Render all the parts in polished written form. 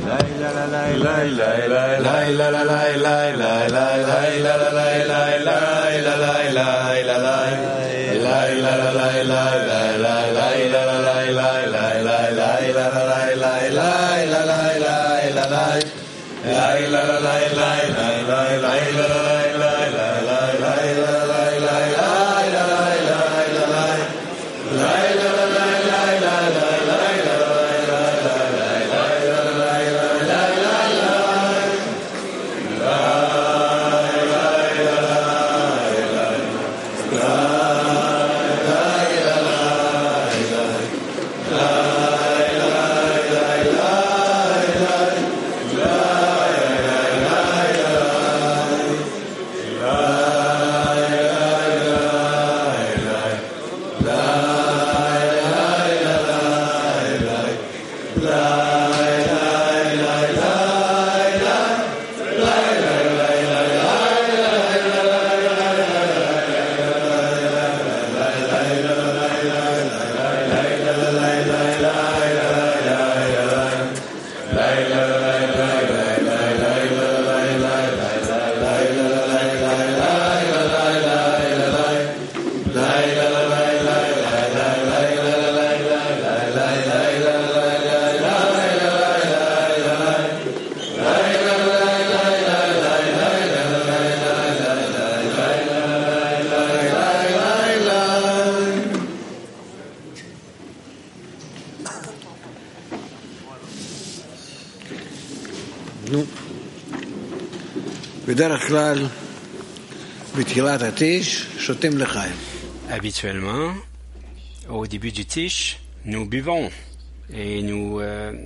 Habituellement, au début du Tish, nous buvons et nous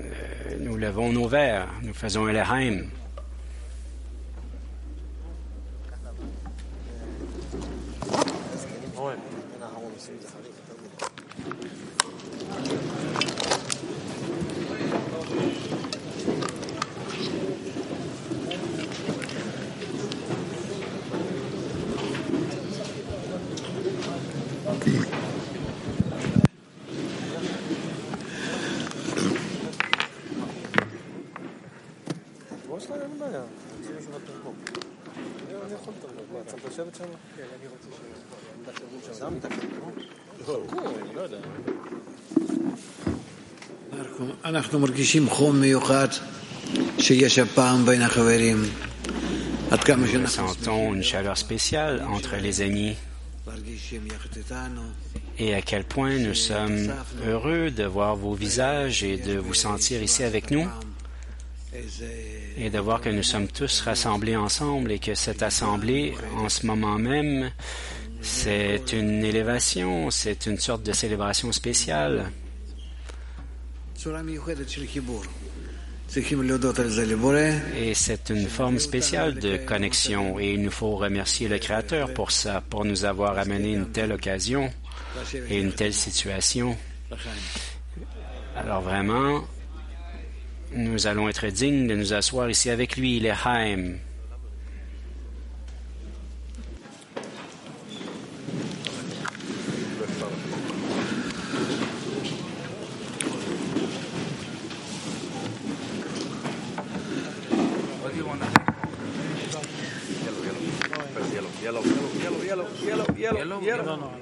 levons nos verres, nous faisons un lechaim. Nous sentons une chaleur spéciale entre les amis et à quel point nous sommes heureux de voir vos visages et de vous sentir ici avec nous et de voir que nous sommes tous rassemblés ensemble et que cette assemblée, en ce moment même, c'est une élévation, c'est une sorte de célébration spéciale. Et c'est une forme spéciale de connexion et il nous faut remercier le Créateur pour ça, pour nous avoir amené une telle occasion et une telle situation. Alors vraiment, nous allons être dignes de nous asseoir ici avec lui, l'Echaim. Yellow.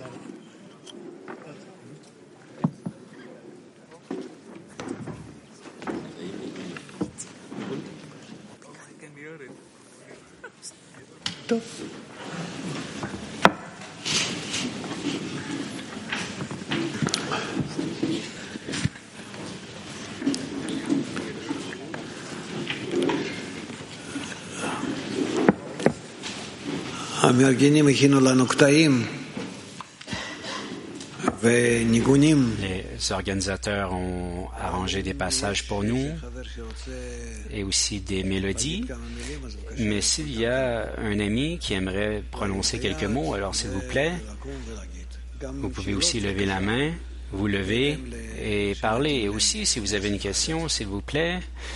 Les organisateurs ont arrangé des passages pour nous et aussi des mélodies. Mais s'il y a un ami qui aimerait prononcer quelques mots, alors s'il vous plaît, vous pouvez aussi lever la main, vous lever et parler. Et aussi, si vous avez une question, s'il vous plaît,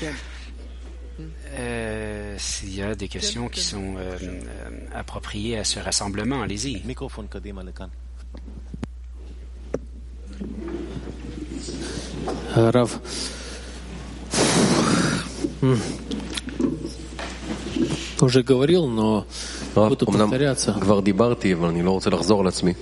s'il y a des questions qui sont appropriées à ce rassemblement, allez-y. Rav, Уже говорил, но буду повторяться. כבר דיברתי, אבל אני לא רוצה לחזור על עצמי.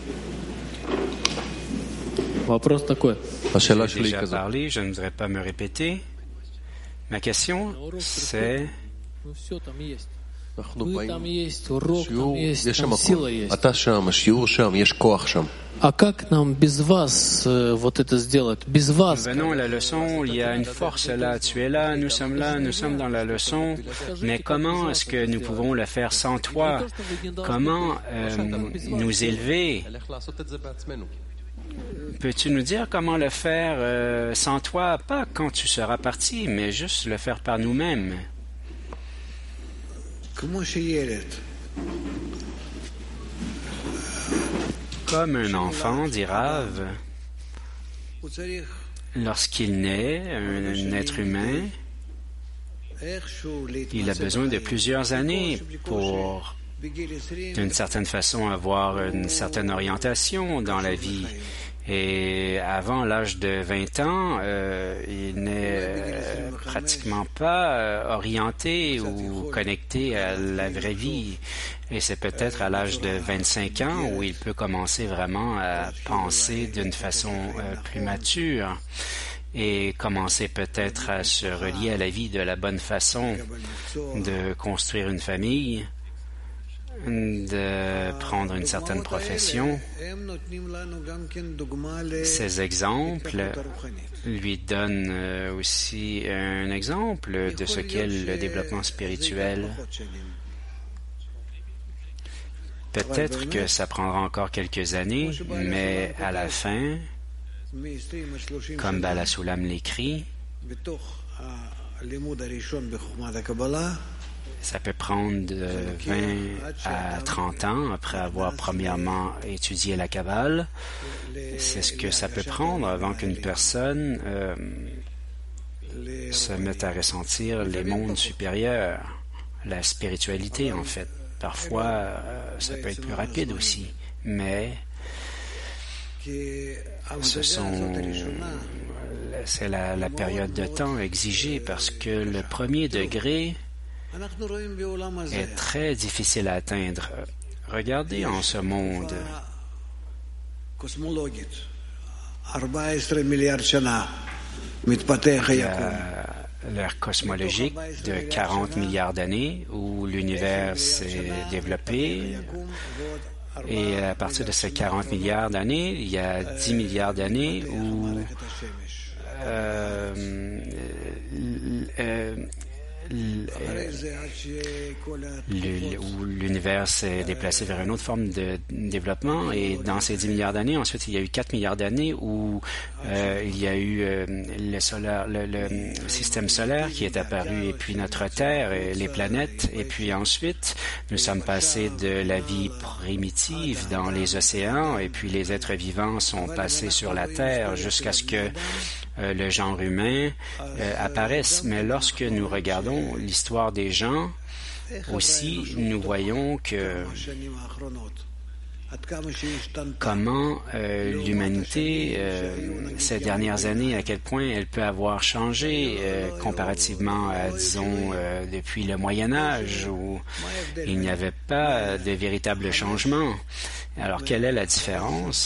Вопрос такой. השאלה J'ai שלי היא déjà כזאת. parlé, je ne voudrais pas me répéter. Ma question, c'est Ну все там есть. אנחנו Вы באים там есть, урок там שיעור, есть, יש שם там сила הכל. есть. אתה שם, השיעור שם, יש כוח שם. А как нам без вас вот это сделать? Без вас. nous venons à la leçon, il y a une force là, tu es là, nous sommes dans la leçon, mais comment est-ce que nous pouvons le faire sans toi? Comment nous élever? איך לעשות את זה בעצמנו. Peux-tu nous dire comment le faire sans toi? Pas quand tu seras parti, mais juste le faire par nous-mêmes. Comme un enfant, dit Rav, lorsqu'il naît, un être humain, il a besoin de plusieurs années pour, d'une certaine façon, avoir une certaine orientation dans la vie. Et avant l'âge de 20 ans, il n'est pratiquement pas orienté ou connecté à la vraie vie. Et c'est peut-être à l'âge de 25 ans où il peut commencer vraiment à penser d'une façon plus mature et commencer peut-être à se relier à la vie de la bonne façon, de construire une famille, de prendre une certaine profession. Ces exemples lui donnent aussi un exemple de ce qu'est le développement spirituel. Peut-être que ça prendra encore quelques années, mais à la fin, comme Bala Sulam l'écrit, ça peut prendre de 20 à 30 ans après avoir premièrement étudié la Kabbale. C'est ce que ça peut prendre avant qu'une personne se mette à ressentir les mondes supérieurs, la spiritualité en fait. Parfois, ça peut être plus rapide aussi, mais c'est la période de temps exigée parce que le premier degré est très difficile à atteindre. Regardez en ce monde. Il y a l'ère cosmologique de 40 milliards d'années où l'univers s'est développé. Et à partir de ces 40 milliards d'années, il y a 10 milliards d'années où où l'univers s'est déplacé vers une autre forme de développement. Et dans ces 10 milliards d'années, ensuite, il y a eu 4 milliards d'années où il y a eu le système solaire qui est apparu, et puis notre Terre et les planètes. Et puis ensuite, nous sommes passés de la vie primitive dans les océans, et puis les êtres vivants sont passés sur la Terre jusqu'à ce que le genre humain apparaisse. Mais lorsque nous regardons l'histoire des gens, aussi, nous voyons que comment l'humanité, ces dernières années, à quel point elle peut avoir changé comparativement à, disons, depuis le Moyen Âge, où il n'y avait pas de véritable changement. Alors, quelle est la différence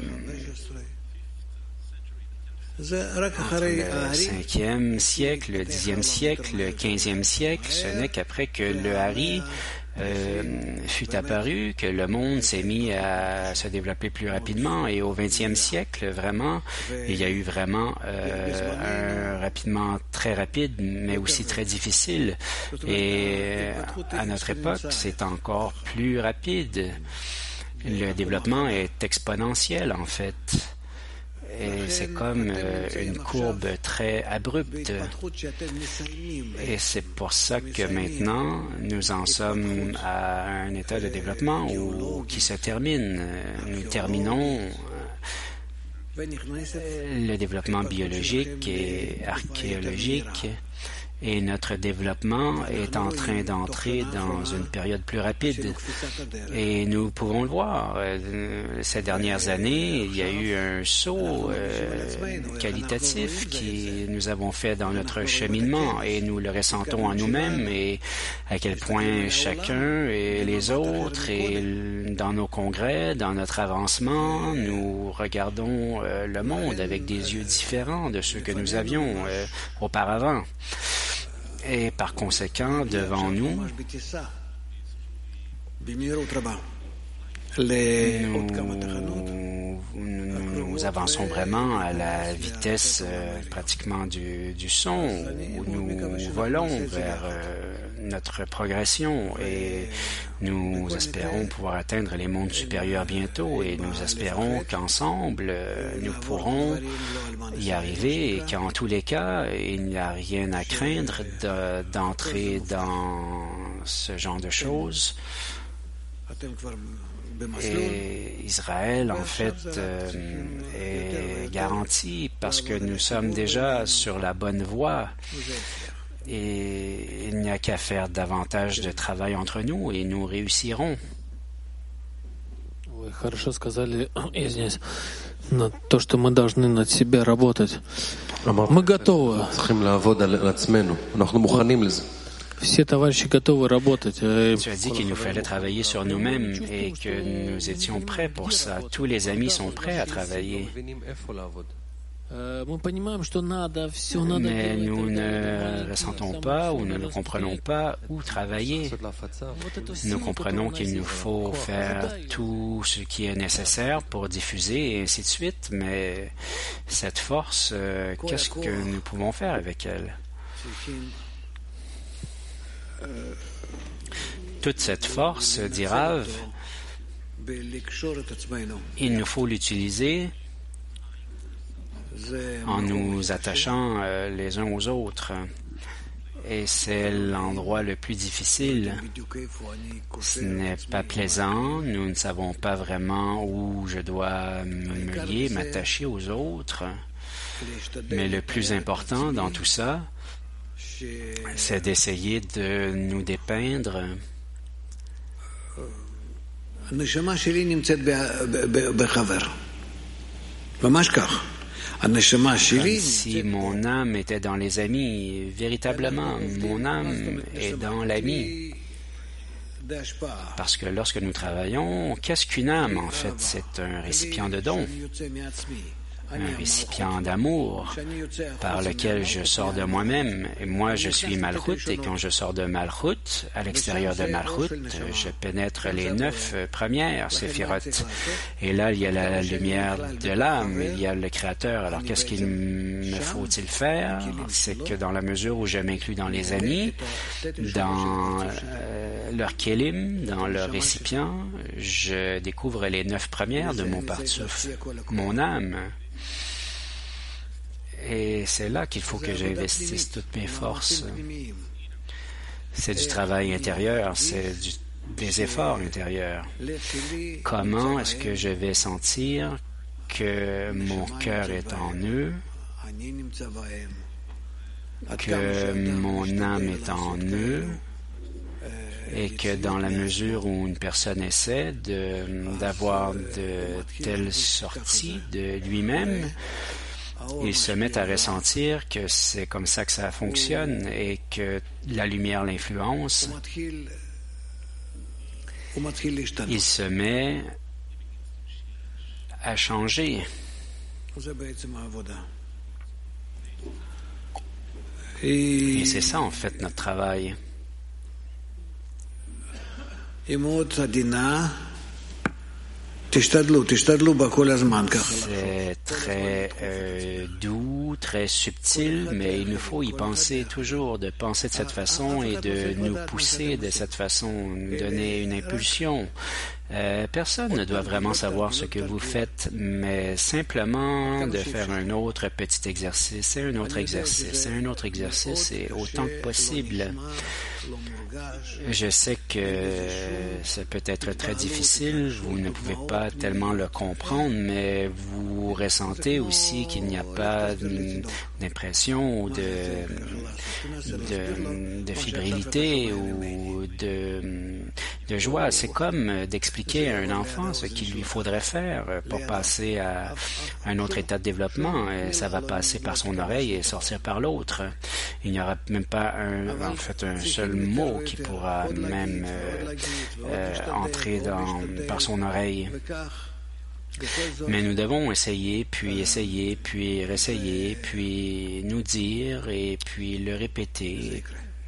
entre le 5e siècle, le 10e siècle, le 15e siècle? Ce n'est qu'après que le Hari fut apparu, que le monde s'est mis à se développer plus rapidement, et au 20e siècle, vraiment, il y a eu vraiment un rapidement très rapide, mais aussi très difficile. Et à notre époque, c'est encore plus rapide. Le développement est exponentiel, en fait. Et c'est comme une courbe très abrupte. Et c'est pour ça que maintenant, nous en sommes à un état de développement qui se termine. Nous terminons le développement biologique et archéologique. Et notre développement est en train d'entrer dans une période plus rapide. Et nous pouvons le voir. Ces dernières années, il y a eu un saut qualitatif que nous avons fait dans notre cheminement et nous le ressentons en nous-mêmes et à quel point chacun et les autres et dans nos congrès, dans notre avancement, nous regardons le monde avec des yeux différents de ceux que nous avions auparavant. Et par conséquent, devant nous, nous avançons vraiment à la vitesse pratiquement du son, où nous volons vers notre progression et nous espérons pouvoir atteindre les mondes supérieurs bientôt et nous espérons qu'ensemble, nous pourrons y arriver et qu'en tous les cas, il n'y a rien à craindre d'entrer dans ce genre de choses. Et Israël, en fait, est garanti parce que nous sommes déjà sur la bonne voie et il n'y a qu'à faire davantage de travail entre nous et nous réussirons. Вы хорошо сказали, извиняюсь, на то, что мы должны над себя работать. Мы готовы. Все товарищи готовы работать. Tu as dit qu'il nous fallait travailler sur nous-mêmes et que nous étions prêts pour ça. Tous les amis sont prêts à travailler. Mais nous ne ressentons pas ou nous ne comprenons pas où travailler. Nous comprenons qu'il nous faut faire tout ce qui est nécessaire pour diffuser et ainsi de suite, mais cette force, qu'est-ce que nous pouvons faire avec elle? Toute cette force, dit Rav, il nous faut l'utiliser en nous attachant les uns aux autres. Et c'est l'endroit le plus difficile. Ce n'est pas plaisant. Nous ne savons pas vraiment où je dois me lier, m'attacher aux autres. Mais le plus important dans tout ça, c'est d'essayer de nous dépeindre. Comme si mon âme était dans les amis. Véritablement, mon âme est dans l'ami. Parce que lorsque nous travaillons, qu'est-ce qu'une âme en fait? C'est un récipient de dons. Un récipient d'amour par lequel je sors de moi-même. Et moi, je suis Malchut, et quand je sors de Malchut, à l'extérieur de Malchut, je pénètre les 9 premières séphirotes. Et là, il y a la lumière de l'âme, il y a le Créateur. Alors, qu'est-ce qu'il me faut-il faire? C'est que dans la mesure où je m'inclus dans les amis, dans leur kélim, dans leur récipient, je découvre les 9 premières de mon partouf, mon âme. Et c'est là qu'il faut que j'investisse toutes mes forces. C'est du travail intérieur, c'est des efforts intérieurs. Comment est-ce que je vais sentir que mon cœur est en eux, que mon âme est en eux, et que dans la mesure où une personne essaie d'avoir de telles sorties de lui-même, il se met à ressentir que c'est comme ça que ça fonctionne et que la lumière l'influence. Il se met à changer. Et c'est ça en fait notre travail. C'est très doux, très subtil, mais il nous faut y penser toujours, de penser de cette façon et de nous pousser de cette façon, nous donner une impulsion. Personne ne doit vraiment savoir ce que vous faites, mais simplement de faire un autre petit exercice, et un autre exercice, et un autre exercice, et autant que possible. Je sais que ça peut être très difficile, vous ne pouvez pas tellement le comprendre, mais vous ressentez aussi qu'il n'y a pas d'impression ou de fébrilité ou de joie. C'est comme d'expliquer à un enfant ce qu'il lui faudrait faire pour passer à un autre état de développement. Et ça va passer par son oreille et sortir par l'autre. Il n'y aura même pas un seul mot qui pourra même entrer par son oreille. Mais nous devons essayer, puis réessayer, puis nous dire, et puis le répéter.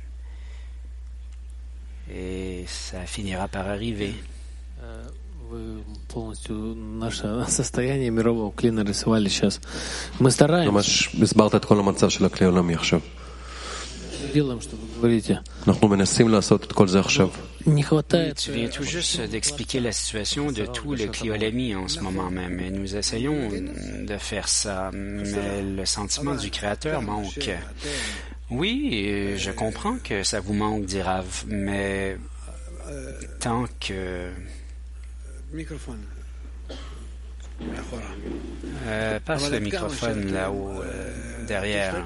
Et ça finira par arriver. Вы полностью наше состояние мирового клина нарисовали сейчас. Мы стараемся. ממש הסברת את כל המצב של הכלי העולמי עכשיו. Делаем, что вы говорите. אנחנו מנסים לעשות את כל זה עכשיו. Не хватает. Tu viens tout juste d'expliquer la situation de tout le cliolémie en ce moment même. Et nous essayons de faire ça, mais le sentiment du Créateur manque. Oui, je comprends que ça vous manque, dit Rav, mais tant que... passe le microphone là-haut, derrière.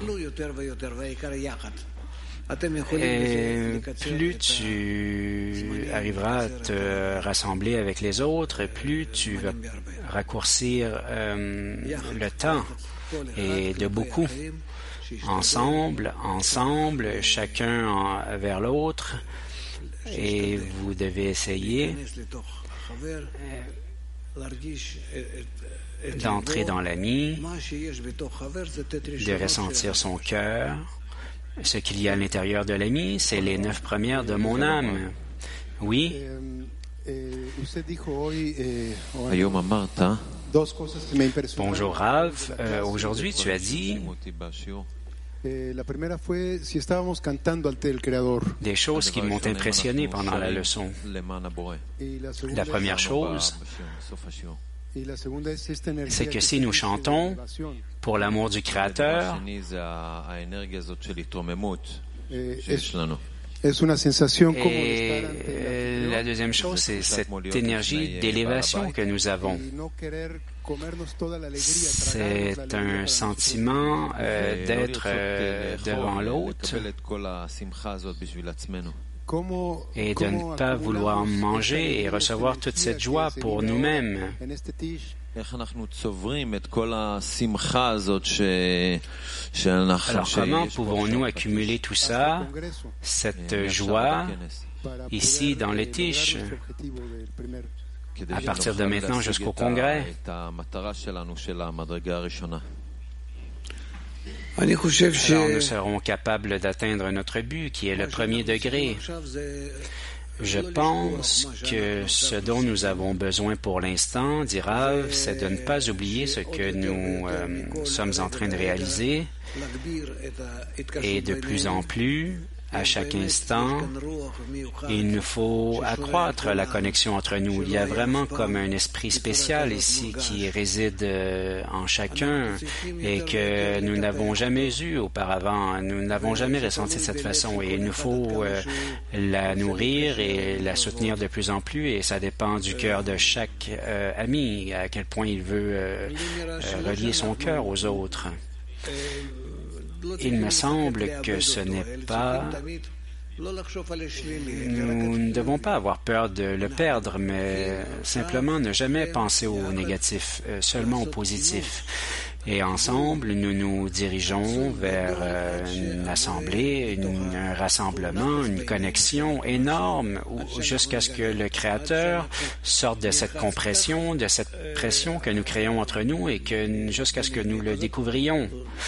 Et plus tu arriveras à te rassembler avec les autres, plus tu vas raccourcir le temps, et de beaucoup. Ensemble, chacun vers l'autre, et vous devez essayer d'entrer dans l'ami, de ressentir son cœur. Ce qu'il y a à l'intérieur de l'ami, c'est les 9 premières de mon âme. Oui. Bonjour Rav. Aujourd'hui, tu as dit des choses qui m'ont impressionné pendant la leçon. La première chose, c'est que si nous chantons pour l'amour du Créateur, et la deuxième chose, c'est cette énergie d'élévation que nous avons. C'est un sentiment d'être devant l'autre et de ne pas vouloir manger et recevoir toute cette joie pour nous-mêmes. Alors comment pouvons-nous accumuler tout ça, cette joie, ici dans les tiges, à partir de maintenant jusqu'au congrès? Alors nous serons capables d'atteindre notre but, qui est le premier degré. Je pense que ce dont nous avons besoin pour l'instant, dit Rav, c'est de ne pas oublier ce que nous sommes en train de réaliser, et de plus en plus, à chaque instant, il nous faut accroître la connexion entre nous. Il y a vraiment comme un esprit spécial ici qui réside en chacun et que nous n'avons jamais eu auparavant. Nous n'avons jamais ressenti de cette façon et il nous faut la nourrir et la soutenir de plus en plus, et ça dépend du cœur de chaque ami, à quel point il veut relier son cœur aux autres. Il me semble que ce n'est pas... Nous ne devons pas avoir peur de le perdre, mais simplement ne jamais penser au négatif, seulement au positif. Et ensemble, nous nous dirigeons vers une assemblée, un rassemblement, une connexion énorme, jusqu'à ce que le Créateur sorte de cette compression, de cette pression que nous créons entre nous, et jusqu'à ce que nous le découvrions.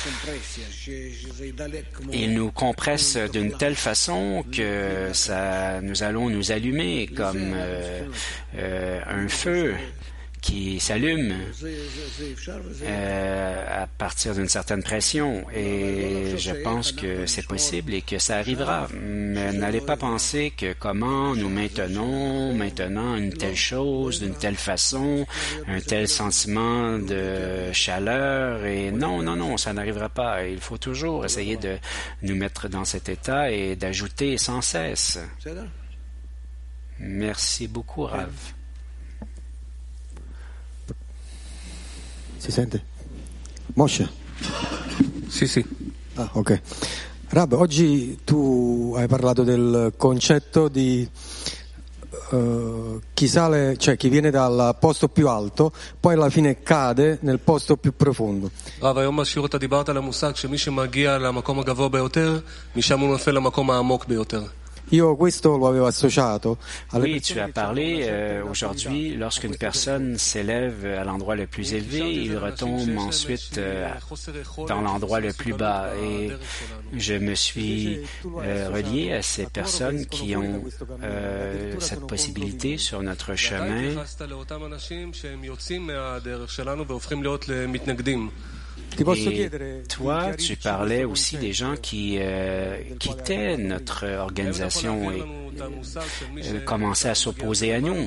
Il nous compresse d'une telle façon que nous allons nous allumer comme un feu qui s'allume à partir d'une certaine pression. Et je pense que c'est possible et que ça arrivera. Mais n'allez pas penser que comment nous maintenons maintenant une telle chose, d'une telle façon, un tel sentiment de chaleur. Et non, ça n'arrivera pas. Il faut toujours essayer de nous mettre dans cet état et d'ajouter sans cesse. Merci beaucoup, Rav. Si sente? Moshe? Sì. Ah, ok. Rab, oggi tu hai parlato del concetto di chi sale, cioè chi viene dal posto più alto, poi alla fine cade nel posto più profondo. רב, היום בשיעור אתה דיברת על המושג שמי שמגיע למקום הגבוה ביותר, משם הוא נופל למקום העמוק ביותר. Io questo lo avevo associato alle Oui, tu as parlé aujourd'hui, lorsqu'une personne s'élève à l'endroit le plus élevé, il retombe ensuite dans l'endroit le plus bas. Et je me suis relié à ces personnes qui ont cette possibilité sur notre chemin. Et toi, tu parlais aussi des gens qui quittaient notre organisation et commençaient à s'opposer à nous.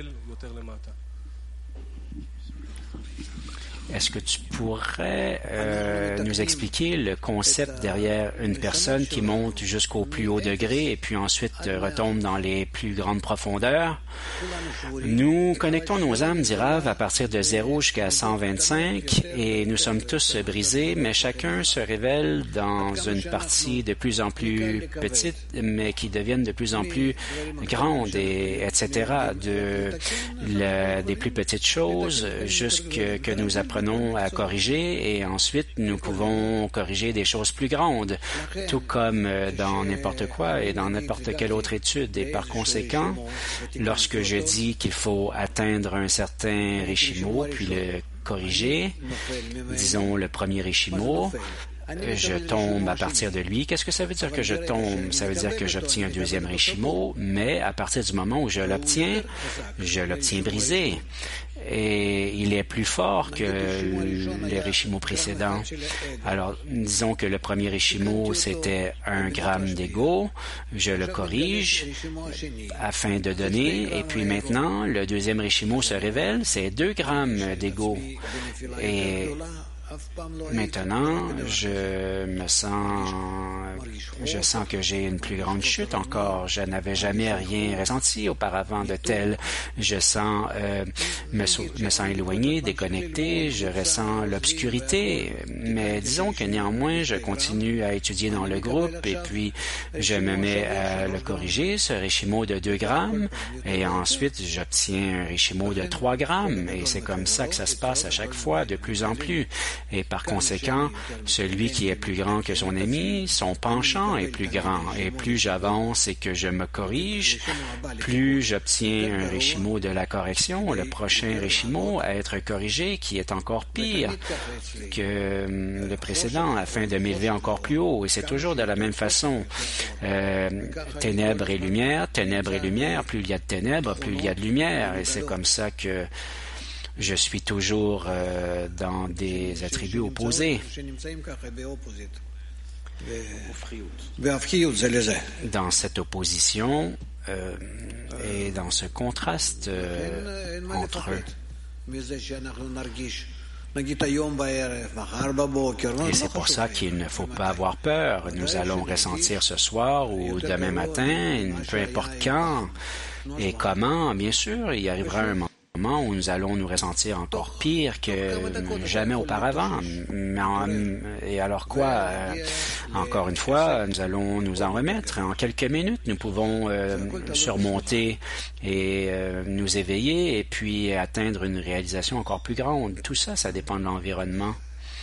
Est-ce que tu pourrais nous expliquer le concept derrière une personne qui monte jusqu'au plus haut degré et puis ensuite retombe dans les plus grandes profondeurs? Nous connectons nos âmes, dit Rav, à partir de 0 jusqu'à 125 et nous sommes tous brisés, mais chacun se révèle dans une partie de plus en plus petite, mais qui deviennent de plus en plus grandes, et etc. Des plus petites choses jusqu'à que nous apprenons à corriger et ensuite nous pouvons corriger des choses plus grandes, tout comme dans n'importe quoi et dans n'importe quelle autre étude. Et par conséquent, lorsque je dis qu'il faut atteindre un certain Rishimo, puis le corriger, disons le premier Rishimo, je tombe à partir de lui. Qu'est-ce que ça veut dire que je tombe? Ça veut dire que j'obtiens un deuxième Rishimo, mais à partir du moment où je l'obtiens brisé. Et il est plus fort que les Rishimo précédents. Alors, disons que le premier Rishimo, c'était 1 gramme d'ego. Je le corrige afin de donner. Et puis maintenant, le deuxième Rishimo se révèle, c'est 2 grammes d'ego. Et maintenant, je sens que j'ai une plus grande chute encore. Je n'avais jamais rien ressenti auparavant de tel. Je sens, me sens éloigné, déconnecté, je ressens l'obscurité. Mais disons que néanmoins, je continue à étudier dans le groupe et puis je me mets à le corriger, ce Rishimo de 2 grammes, et ensuite j'obtiens un Rishimo de 3 grammes. Et c'est comme ça que ça se passe à chaque fois, de plus en plus. Et par conséquent, celui qui est plus grand que son ami, son penchant est plus grand. Et plus j'avance et que je me corrige, plus j'obtiens un Rishimo de la correction, le prochain Rishimo à être corrigé, qui est encore pire que le précédent, afin de m'élever encore plus haut. Et c'est toujours de la même façon. Ténèbres et lumière, plus il y a de ténèbres, plus il y a de lumière. Et c'est comme ça que je suis toujours dans des attributs opposés. Dans cette opposition et dans ce contraste entre eux. Et c'est pour ça qu'il ne faut pas avoir peur. Nous allons ressentir ce soir ou demain matin, peu importe quand et comment, bien sûr, il arrivera un moment où nous allons nous ressentir encore pire que jamais auparavant. Et alors quoi? Encore une fois, nous allons nous en remettre. En quelques minutes, nous pouvons surmonter et nous éveiller et puis atteindre une réalisation encore plus grande. Tout ça, ça dépend de l'environnement.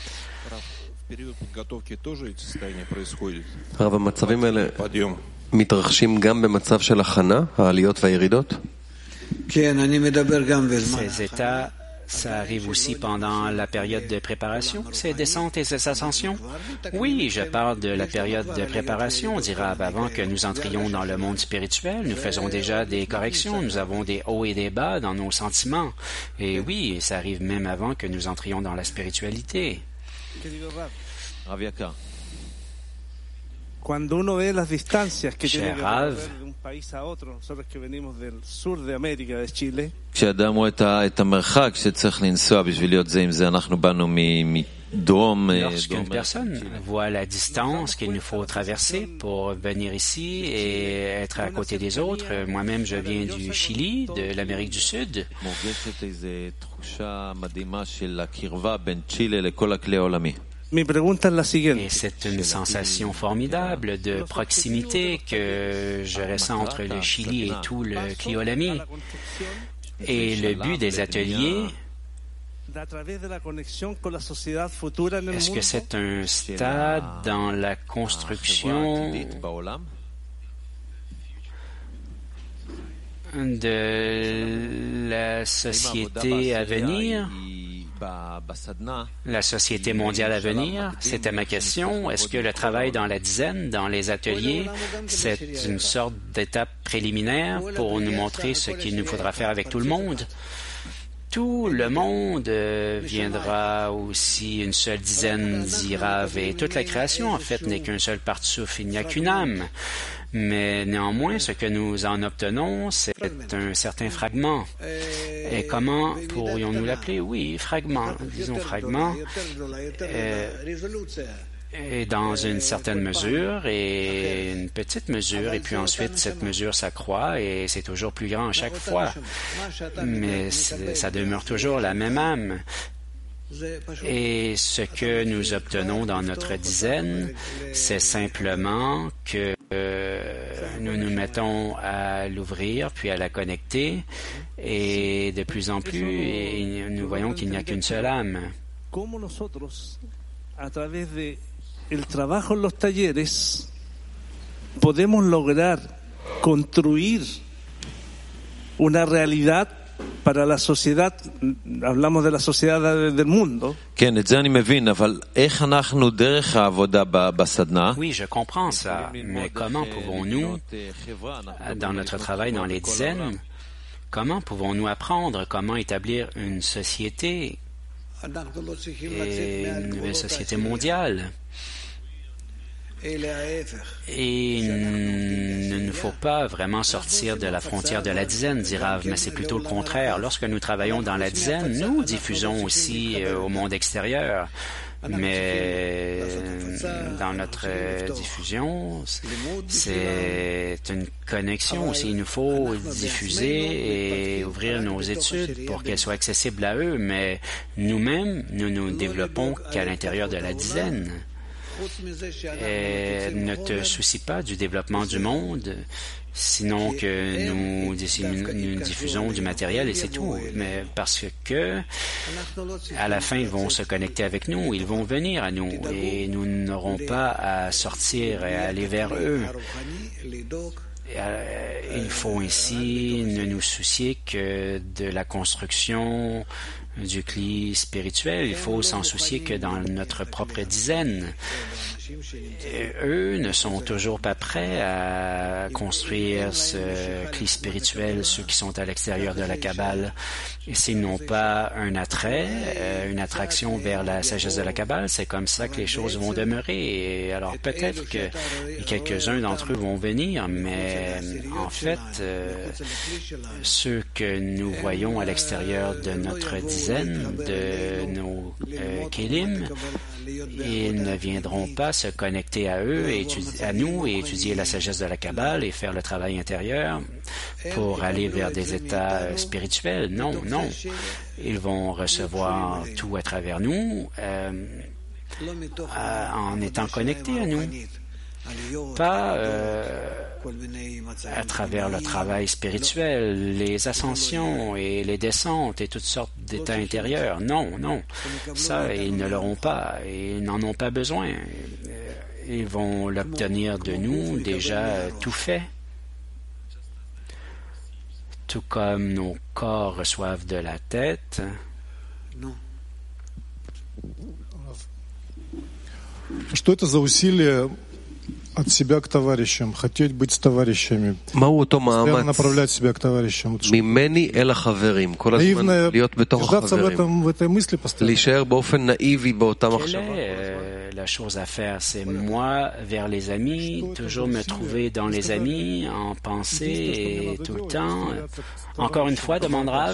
המצבים האלה מתרחשים גם במצב של הכנה, העליות והירידות? Ces états Ça arrive aussi pendant la période de préparation, ces descentes et ces ascensions? Oui, je parle de la période de préparation, dit Rav. Avant que nous entrions dans le monde spirituel, nous faisons déjà des corrections, nous avons des hauts et des bas dans nos sentiments. Et oui, ça arrive même avant que nous entrions dans la spiritualité. Cuando uno ve las distancias que tiene que Rav, recorrer de un país a otro, nosotros que venimos del sur de América, de Chile, כשאדם רואה את המרחק שצריך לנסוע בשביל להיות זה עם זה, אנחנו באנו מדרום... lorsqu'une personne voit la distance qu'il nous faut traverser pour venir ici et être à côté des autres, moi-même je viens du Chili, de l'Amérique du Sud, מורגשת איזו תחושה מדהימה של הקרבה בין צ'ילה לכל הכלי העולמי. mi pregunta es la et siguiente. c'est une sensation formidable de proximité que je ressens entre le Chili et tout le Cliolami. Et le but des ateliers, A través de la conexión con la sociedad futura en el est-ce que mundo, c'est un stade dans la construction de la société à venir, la société mondiale à venir? C'était ma question. Est-ce que le travail dans la dizaine, dans les ateliers, c'est une sorte d'étape préliminaire pour nous montrer ce qu'il nous faudra faire avec tout le monde? Tout le monde viendra aussi, une seule dizaine, dit Rav, et toute la création, en fait, n'est qu'un seul partsouf, il n'y a qu'une âme. Mais néanmoins, ce que nous en obtenons, c'est un certain fragment. Et comment pourrions-nous l'appeler? Oui, fragment, disons fragment. Et dans une certaine mesure et une petite mesure, et puis ensuite cette mesure s'accroît et c'est toujours plus grand à chaque fois. Mais ça demeure toujours la même âme. Et ce que nous obtenons dans notre dizaine, c'est simplement que nous nous mettons à l'ouvrir, puis à la connecter, et de plus en plus, et nous voyons qu'il n'y a qu'une seule âme. cómo nosotros, a través de el trabajo en los talleres, podemos lograr construir una realidad para la sociedad, hablamos de la sociedad del mundo. כן, את זה אני מבין, אבל איך אנחנו דרך העבודה בסדנה? Oui, je comprends ça, mais comment pouvons-nous, dans notre travail dans les dizaines, comment pouvons-nous apprendre comment établir une société et une nouvelle société mondiale? Et il ne nous faut pas vraiment sortir de la frontière de la dizaine, dit Rav, mais c'est plutôt le contraire. Lorsque nous travaillons dans la dizaine, nous diffusons aussi au monde extérieur. Mais dans notre diffusion, c'est une connexion aussi. Il nous faut diffuser et ouvrir nos études pour qu'elles soient accessibles à eux, mais nous-mêmes, nous nous développons qu'à l'intérieur de la dizaine. Et ne te soucie pas du développement du monde, sinon que nous diffusons du matériel et c'est tout. Mais parce que à la fin, ils vont se connecter avec nous, ils vont venir à nous et nous n'aurons pas à sortir et à aller vers eux. Il faut ainsi ne nous soucier que de la construction du cli spirituel. Il faut s'en soucier que dans notre propre dizaine. Et eux ne sont toujours pas prêts à construire ce cli spirituel, ceux qui sont à l'extérieur de la Kabbale. Et s'ils n'ont pas un attrait, une attraction vers la sagesse de la Kabbale, c'est comme ça que les choses vont demeurer. Et alors peut-être que quelques-uns d'entre eux vont venir, mais en fait, ceux que nous voyons à l'extérieur de notre dizaine, de nos kélim, ils ne viendront pas se connecter à eux, à nous, et étudier la sagesse de la Kabbale et faire le travail intérieur pour aller vers des états spirituels. Non, non. Ils vont recevoir tout à travers nous en étant connectés à nous. Pas à travers le travail spirituel, les ascensions et les descentes et toutes sortes d'états intérieurs. Non, non. Ça, ils ne l'auront pas. Ils n'en ont pas besoin. Ils vont l'obtenir de nous déjà tout fait. Tout comme nos corps reçoivent de la tête, Что это за усилие от себя к товарищам, хотеть быть с товарищами, постоянно направлять себя к товарищам? ממני אל החברים, כל הזמן להיות בתוך החברים, в этой мысли постоянно. להישאר באופן נאיבי באותה מחשבה. La chose à faire, c'est moi vers les amis, toujours me trouver dans les amis, en pensée et tout le temps. Encore une fois, demande Rav.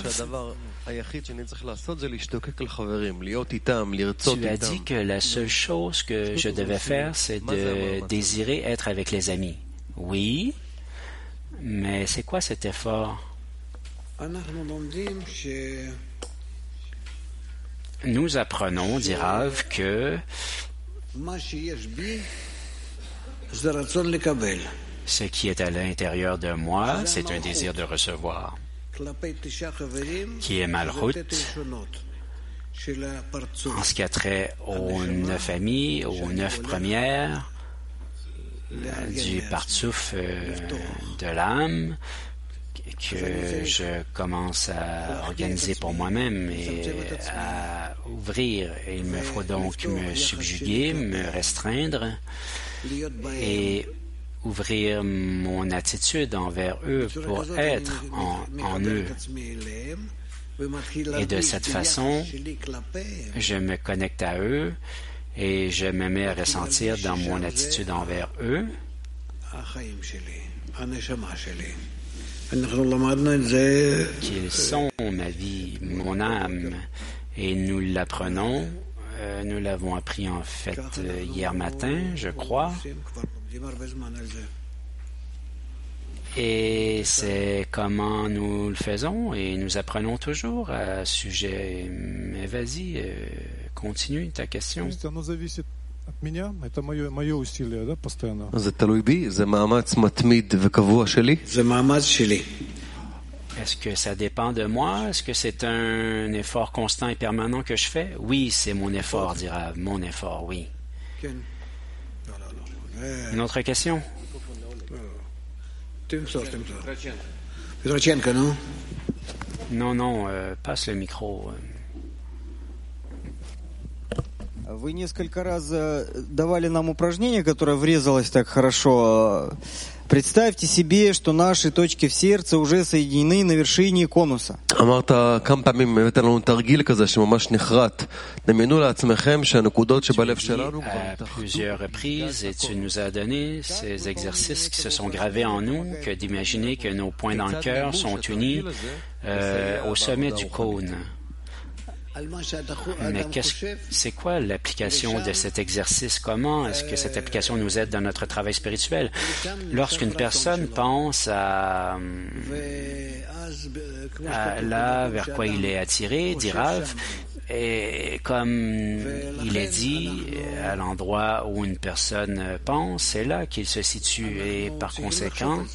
Tu as dit que la seule chose que je devais faire, c'est de désirer être avec les amis. Oui, mais c'est quoi cet effort? Nous apprenons, dit Rav, que ce qui est à l'intérieur de moi, c'est un désir de recevoir, qui est malroute en ce qui a trait aux 9 amis, aux 9 premières du partsouf de l'âme que je commence à organiser pour moi-même et à ouvrir. Il me faut donc me subjuguer, me restreindre et ouvrir mon attitude envers eux pour être en eux. Et de cette façon, je me connecte à eux et je me mets à ressentir dans mon attitude envers eux qu'ils sont ma vie, mon âme, et nous l'apprenons. Nous l'avons appris en fait hier matin, je crois. Et c'est comment nous le faisons et nous apprenons toujours à ce sujet. Mais vas-y, continue ta question. זה תלוי בי? זה מאמץ מתמיד וקבוע שלי? Est-ce que ça dépend de moi? Est-ce que c'est un effort constant et permanent que je fais? Oui, c'est mon effort, dira mon effort, oui. Une autre question? Non, passe le micro. Вы несколько раз давали нам упражнение, которое врезалось так хорошо. Представьте себе, что наши точки в сердце уже соединены на вершине конуса. אמרת כמה פעמים, הבאת לנו תרגיל כזה שממש נחרט. דמיינו לעצמכם שהנקודות שבלב שלנו... À plusieurs reprises, et tu nous as donné ces exercices qui se sont gravés en nous, que d'imaginer que nos points dans le cœur sont unis au sommet du cône. Mais c'est quoi l'application de cet exercice? Comment est-ce que cette application nous aide dans notre travail spirituel? Lorsqu'une personne pense à là vers quoi il est attiré, dit Rav, et comme il est dit, à l'endroit où une personne pense, c'est là qu'il se situe. Et par conséquent,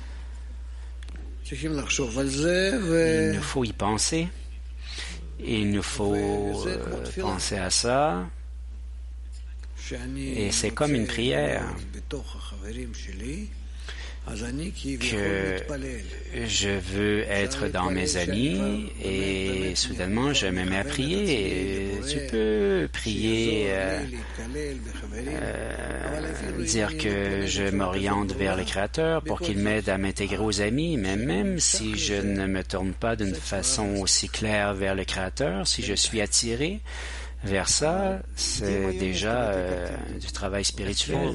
il nous faut y penser. Il nous faut penser à ça. Et c'est comme une prière que je veux être dans mes amis et soudainement je me mets à prier. Tu peux prier, dire que je m'oriente vers le Créateur pour qu'il m'aide à m'intégrer aux amis, mais même si je ne me tourne pas d'une façon aussi claire vers le Créateur, si je suis attiré vers ça, c'est déjà du travail spirituel.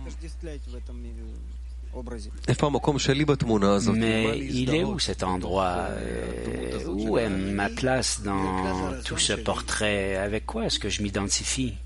Mais il est où cet endroit? Où est ma place dans tout ce portrait? Avec quoi est-ce que je m'identifie?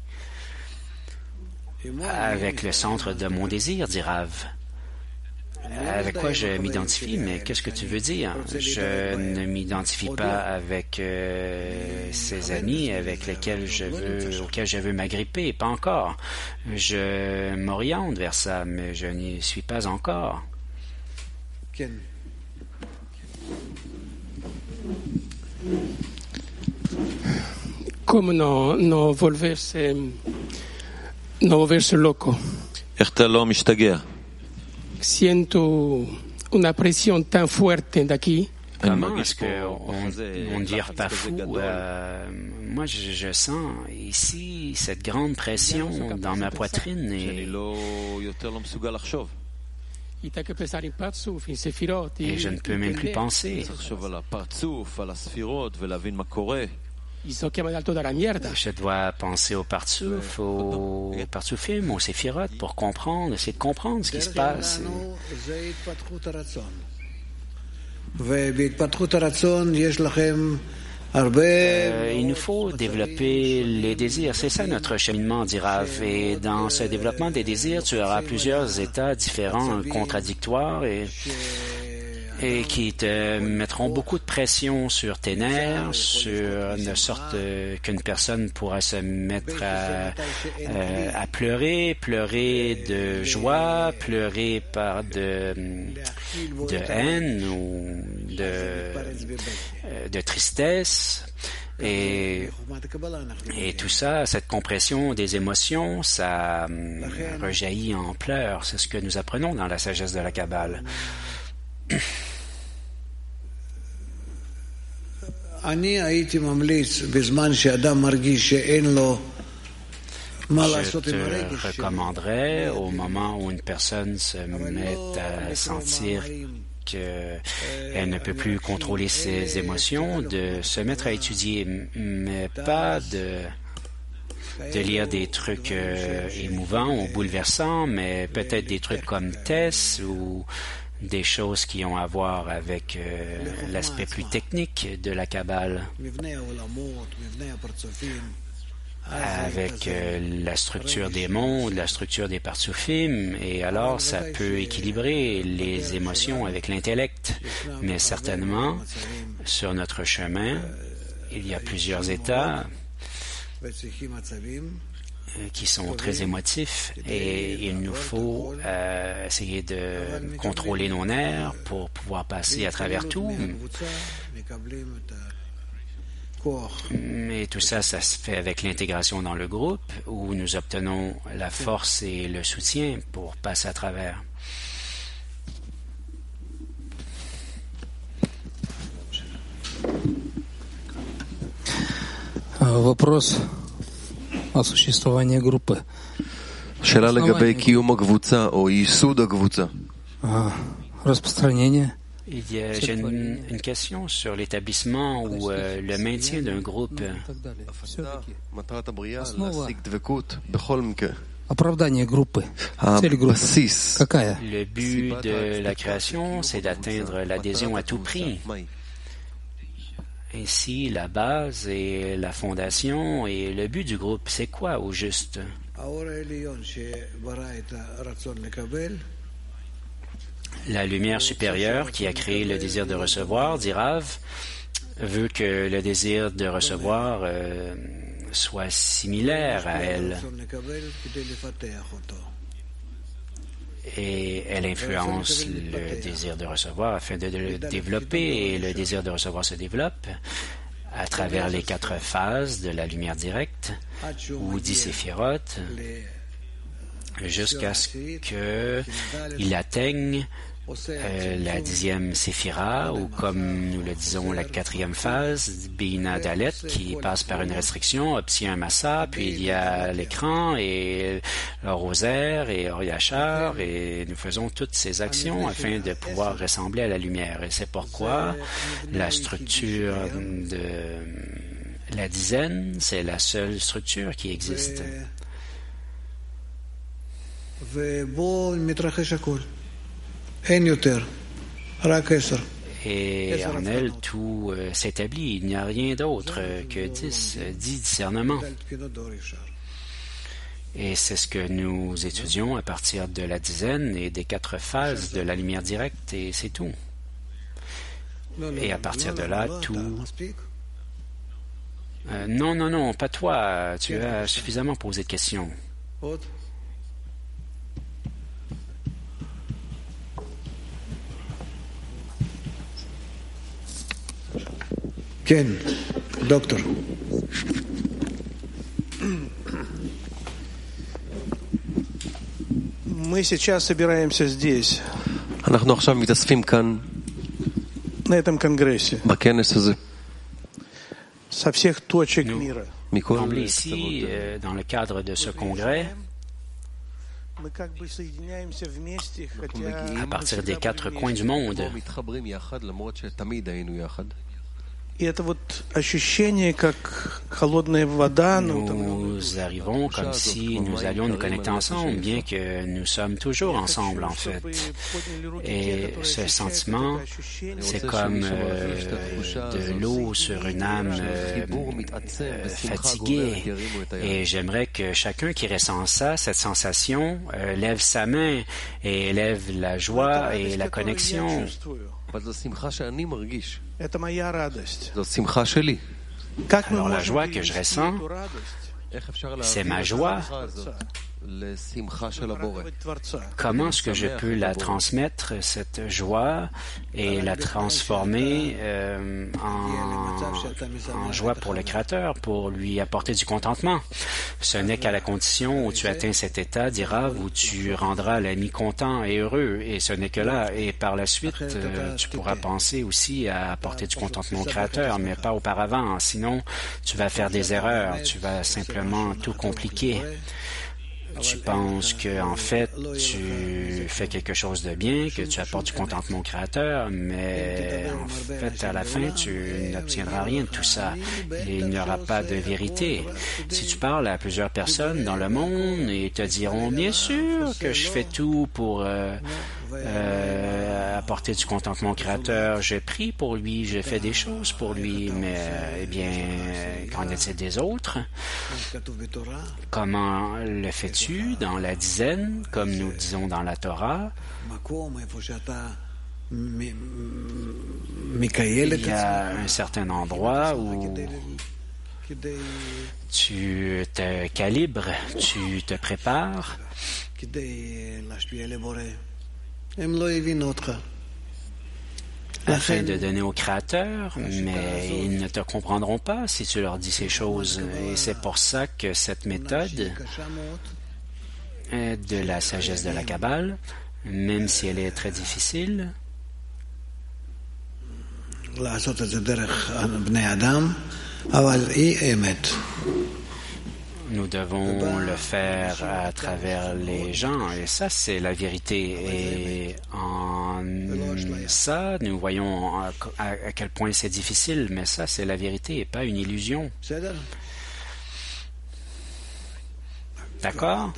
Avec le centre de mon désir, dit Rav. Avec quoi je m'identifie? Mais qu'est-ce que tu veux dire? Je ne m'identifie pas avec ces amis auxquels je veux m'agripper, pas encore. Je m'oriente vers ça, mais je n'y suis pas encore. Come no volverse loco. איך אתה לא משתגע? Siento una presión tan fuerte de aquí. Comment est-ce qu'on ne vire pas fou? Moi, je sens ici cette grande pression dans ma poitrine et je ne peux même plus penser. Je dois penser au Partsouf, aux Partsufim, aux Séphirot pour comprendre, essayer de comprendre ce qui se passe. Il nous faut développer les désirs. C'est ça notre cheminement, dit Rav. Et dans ce développement des désirs, tu auras plusieurs états différents, contradictoires et qui te mettront beaucoup de pression sur tes nerfs, de sorte qu'une personne pourra se mettre à pleurer de joie, pleurer de haine ou de tristesse. Et tout ça, cette compression des émotions, ça rejaillit en pleurs. C'est ce que nous apprenons dans la sagesse de la Kabbale. Je te recommanderais, au moment où une personne se met à sentir qu'elle ne peut plus contrôler ses émotions, de se mettre à étudier, mais pas de lire des trucs émouvants ou bouleversants, mais peut-être des trucs comme Tess ou des choses qui ont à voir avec l'aspect plus technique de la Kabbale, avec la structure des mondes, la structure des Partsufim, et alors ça peut équilibrer les émotions avec l'intellect. Mais certainement, sur notre chemin, il y a plusieurs états qui sont très émotifs et il nous faut essayer de contrôler nos nerfs pour pouvoir passer à travers tout. Et tout ça, ça se fait avec l'intégration dans le groupe où nous obtenons la force et le soutien pour passer à travers. Вопрос о существовании группы. שאלה לגבי קיום הקבוצה או ייסוד הקבוצה. Распространение. J'ai une question sur l'établissement ou le maintien d'un groupe. Оправдание группы. Цель группы. Какая? Le but de la création, c'est d'atteindre l'adhésion à tout prix. Ainsi, la base et la fondation et le but du groupe, c'est quoi au juste? La lumière supérieure qui a créé le désir de recevoir, dit Rav, veut que le désir de recevoir soit similaire à elle. Et elle influence le désir de recevoir afin de le développer, et le désir de recevoir se développe à travers les 4 phases de la lumière directe, ou 10 séphirotes, jusqu'à ce qu'il atteigne la 10e séphira, ou comme nous le disons, la 4e phase, Bina Dalet, qui passe par une restriction, obtient un massa, puis il y a l'écran et le rosaire et Oriachar, et nous faisons toutes ces actions afin de pouvoir ressembler à la lumière. Et c'est pourquoi la structure de la dizaine, c'est la seule structure qui existe. Et en elle, tout s'établit. Il n'y a rien d'autre que 10 discernements. Et c'est ce que nous étudions à partir de la dizaine et des 4 phases de la lumière directe, et c'est tout. Et à partir de là, tout... Non, pas toi. Tu as suffisamment posé de questions. כן, דוקטור. Мы сейчас собираемся здесь. אנחנו עכשיו מתאספים כאן. на этом конгрессе בכנס הזה, со всех точек Nous мира מכל semble ici, dans le cadre de ce congrès, мы как бы соединяемся вместе, хотя à partir des quatre coins du monde. מתחברים יחד, למרות שתמיד היינו יחד. и это вот ощущение, как холодная вода, но Nous arrivons comme si nous allions nous connecter ensemble, bien que nous sommes toujours ensemble en fait. Et ce sentiment, c'est comme de l'eau sur une âme fatiguée. Et j'aimerais que chacun qui ressent ça, cette sensation, lève sa main et lève la joie et la connexion. אבל זו שמחה שאני מרגיש. это моя радость. זו שמחה שלי. Как мы Alors la можем joie que je привести ressens, эту радость, איך אפשר c'est ma להעביר את joie. השמחה הזאת לשמחה של הבורא? радовать Творца? Comment est-ce que je peux la transmettre, cette joie, et la transformer en joie pour le Créateur, pour lui apporter du contentement? Ce n'est qu'à la condition où tu atteins cet état d'Irav, où tu rendras l'ami content et heureux, et ce n'est que là. Et par la suite, tu pourras penser aussi à apporter du contentement au Créateur, mais pas auparavant. Sinon, tu vas faire des erreurs, tu vas simplement tout compliquer. Tu penses que en fait tu fais quelque chose de bien, que tu apportes du contentement au Créateur, mais en fait à la fin tu n'obtiendras rien de tout ça. Il n'y aura pas de vérité. Si tu parles à plusieurs personnes dans le monde, ils te diront bien sûr que je fais tout pour apporter du contentement au Créateur. Je prie pour lui, je fais des choses pour lui, mais eh bien, qu'en est-il des autres? Comment le fais-tu dans la dizaine, comme nous disons dans la Torah? Il y a un certain endroit où tu te calibres, tu te prépares afin de donner au Créateur, mais ils ne te comprendront pas si tu leur dis ces choses. Et c'est pour ça que cette méthode de la sagesse de la Kabbale, même si elle est très difficile, nous devons le faire à travers les gens, et ça, c'est la vérité. Et en ça, nous voyons à quel point c'est difficile, mais ça, c'est la vérité et pas une illusion. D'accord?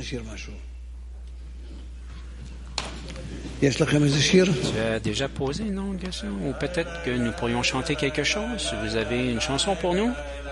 Tu as déjà posé, non, une question? Ou peut-être que nous pourrions chanter quelque chose? Vous avez une chanson pour nous?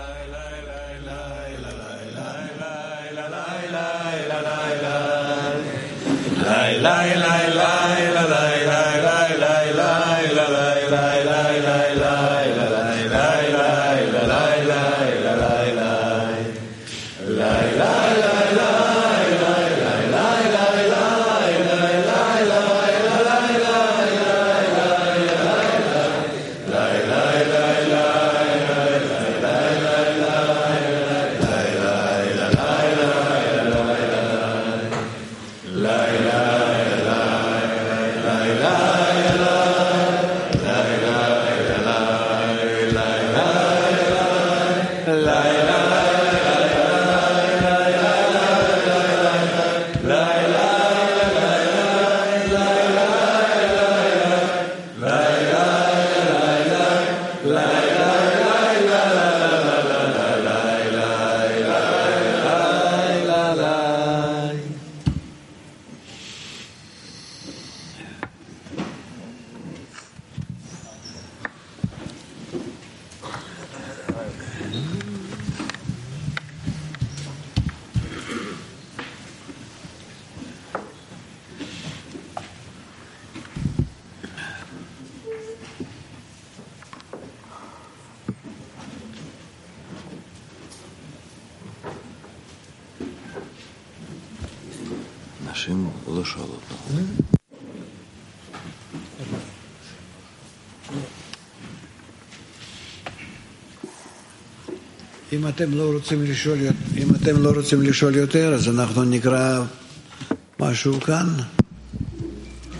אם אתם לא רוצים לשאול יותר, אז אנחנו נקרא משהו כאן.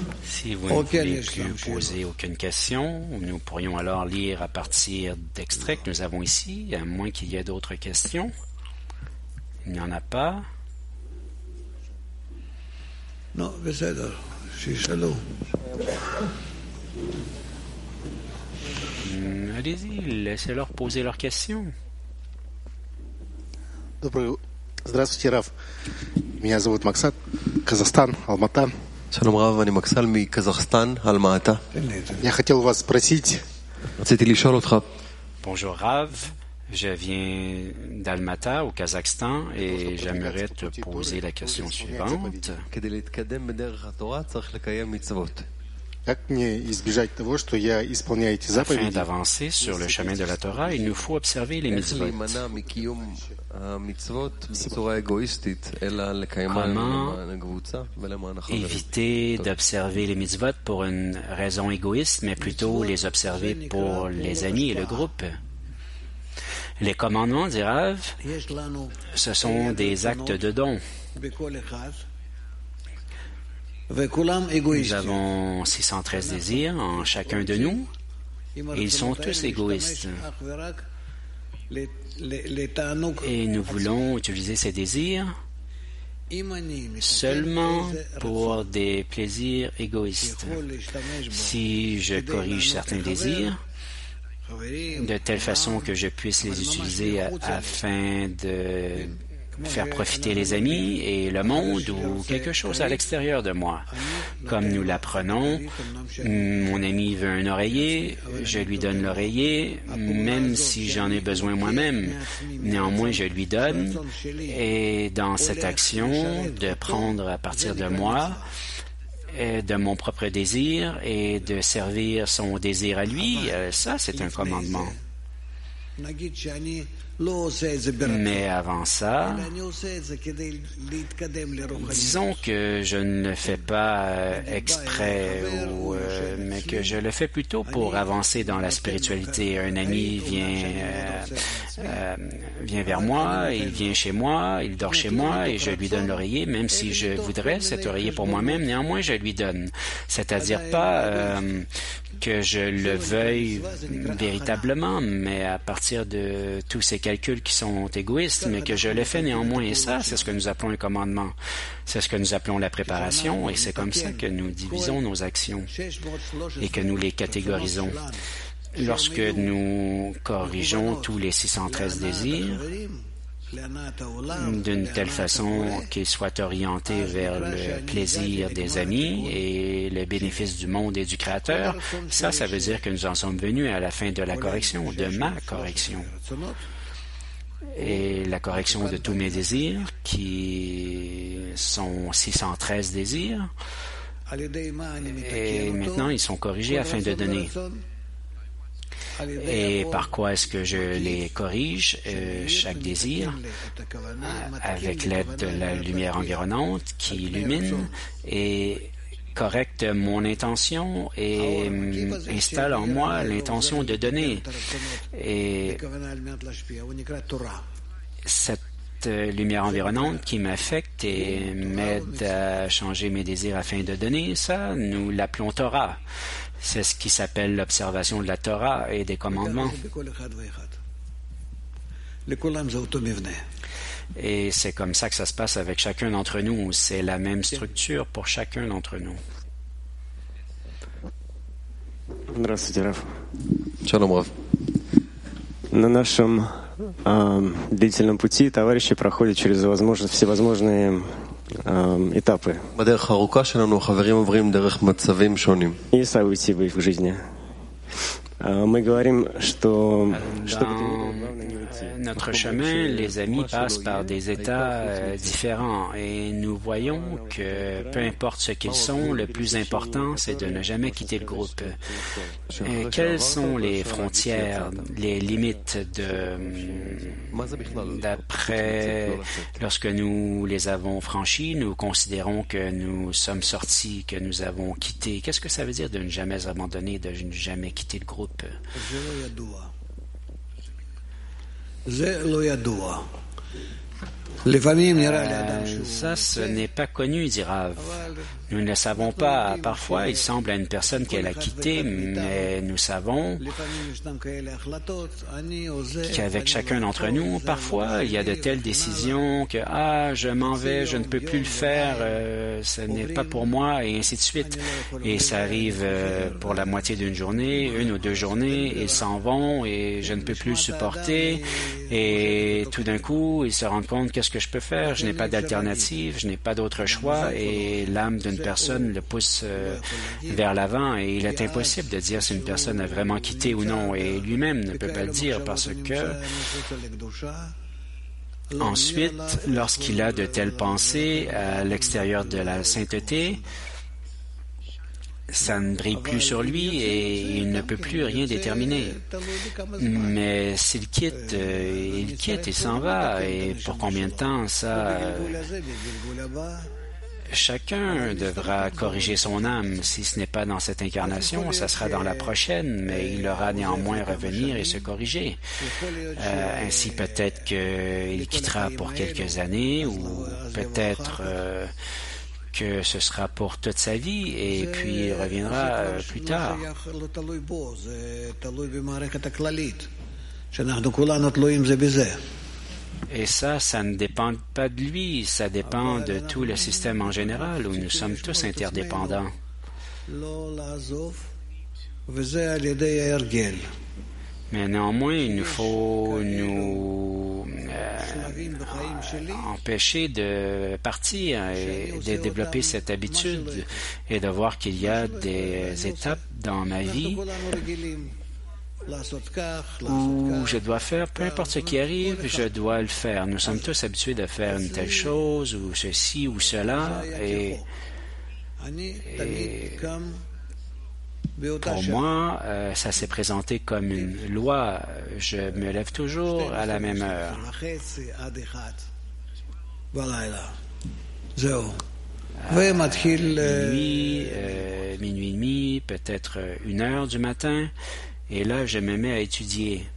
Si vous ne voulez plus poser aucune question, nous pourrions alors lire à partir d'extraits que nous avons ici, à moins qu'il y ait d'autres questions. Il n'y en a pas. Non, בסדר, שישאלו. Allez-y, laissez-leur poser leurs questions. Здравствуйте, Рав. Меня зовут Максат, Казахстан, Алмата. שלום רב, אני מקסל מקזחסטן, אלמאטה. Я хотел вас спросить. רציתי לשאול אותך. Bonjour Rav, je viens d'Almata au Kazakhstan et j'aimerais te poser la question suivante. כדי להתקדם בדרך התורה צריך לקיים מצוות. Как мне избежать того, что я исполняю эти заповеди? Afin d'avancer sur le chemin de la Torah, il nous faut observer les mitzvot. Comment éviter d'observer les mitzvot pour une raison égoïste, mais plutôt les observer pour les amis et le groupe? Les commandements, dit Rav, ce sont des actes de don. Nous avons 613 désirs en chacun de nous et ils sont tous égoïstes. Et nous voulons utiliser ces désirs seulement pour des plaisirs égoïstes. Si je corrige certains désirs de telle façon que je puisse les utiliser afin de faire profiter les amis et le monde ou quelque chose à l'extérieur de moi. Comme nous l'apprenons, mon ami veut un oreiller, je lui donne l'oreiller, même si j'en ai besoin moi-même. Néanmoins, je lui donne et dans cette action de prendre à partir de moi, de mon propre désir et de servir son désir à lui, ça c'est un commandement. Mais avant ça, disons que je ne le fais pas exprès, mais que je le fais plutôt pour avancer dans la spiritualité. Un ami vient vers moi, il vient chez moi, il dort chez moi et je lui donne l'oreiller, même si je voudrais cet oreiller pour moi-même, néanmoins je lui donne. C'est-à-dire pas que je le veuille véritablement, mais à partir de tous ces calculs qui sont égoïstes, mais que je le fais néanmoins. Et ça, c'est ce que nous appelons un commandement. C'est ce que nous appelons la préparation, et c'est comme ça que nous divisons nos actions et que nous les catégorisons. Lorsque nous corrigeons tous les 613 désirs, d'une telle façon qu'ils soient orientés vers le plaisir des amis et le bénéfice du monde et du Créateur, ça veut dire que nous en sommes venus à la fin de la correction, de ma correction. Et la correction de tous mes désirs, qui sont 613 désirs, et maintenant ils sont corrigés afin de donner. Et par quoi est-ce que je les corrige, chaque désir, avec l'aide de la lumière environnante qui illumine et correcte mon intention et installe en moi l'intention de donner. Et cette lumière environnante qui m'affecte et m'aide à changer mes désirs afin de donner, ça, nous l'appelons Torah. C'est ce qui s'appelle l'observation de la Torah et des commandements. Et c'est comme ça que ça se passe avec chacun d'entre nous. C'est la même structure pour chacun d'entre nous. Здравствуйте, Раф. Шалом, Рав. На нашем длительном пути товарищи проходят через всевозможные этапы. בדרך הארוכה שלנו החברים עוברים דרך מצבים שונים. И события в их жизни. Мы говорим, что notre chemin, les amis passent par des états différents et nous voyons que peu importe ce qu'ils sont, le plus important, c'est de ne jamais quitter le groupe. Et quelles sont les frontières, les limites d'après, lorsque nous les avons franchies, nous considérons que nous sommes sortis, que nous avons quitté. Qu'est-ce que ça veut dire de ne jamais abandonner, de ne jamais quitter le groupe? Ça, ce n'est pas connu, dit Rav. Nous ne le savons pas. Parfois, il semble à une personne qu'elle a quitté, mais nous savons qu'avec chacun d'entre nous, parfois, il y a de telles décisions que « Ah, je m'en vais, je ne peux plus le faire, ce n'est pas pour moi », et ainsi de suite. Et ça arrive pour la moitié d'une journée, 1 ou 2 journées, ils s'en vont et je ne peux plus le supporter. Et tout d'un coup, ils se rendent compte qu'est-ce que je peux faire, je n'ai pas d'alternative, je n'ai pas d'autre choix, et l'âme d'une personne le pousse vers l'avant, et il est impossible de dire si une personne a vraiment quitté ou non, et lui-même ne peut pas le dire parce que ensuite, lorsqu'il a de telles pensées à l'extérieur de la sainteté, ça ne brille plus sur lui et il ne peut plus rien déterminer. Mais s'il quitte, il s'en va. Et pour combien de temps, ça... Chacun devra corriger son âme. Si ce n'est pas dans cette incarnation, ça sera dans la prochaine, mais il aura néanmoins revenir et se corriger. Ainsi, peut-être qu'il quittera pour quelques années ou peut-être... que ce sera pour toute sa vie et puis il reviendra plus tard. Et ça ne dépend pas de lui, ça dépend de tout le système en général où nous sommes tous interdépendants. Mais néanmoins, il nous faut nous empêcher de partir et de développer cette habitude et de voir qu'il y a des étapes dans ma vie où je dois faire, peu importe ce qui arrive, je dois le faire. Nous sommes tous habitués de faire une telle chose ou ceci ou cela et pour moi, ça s'est présenté comme une loi. Je me lève toujours à la même heure. Minuit et demi, peut-être 1 heure du matin. Et là, je me mets à étudier.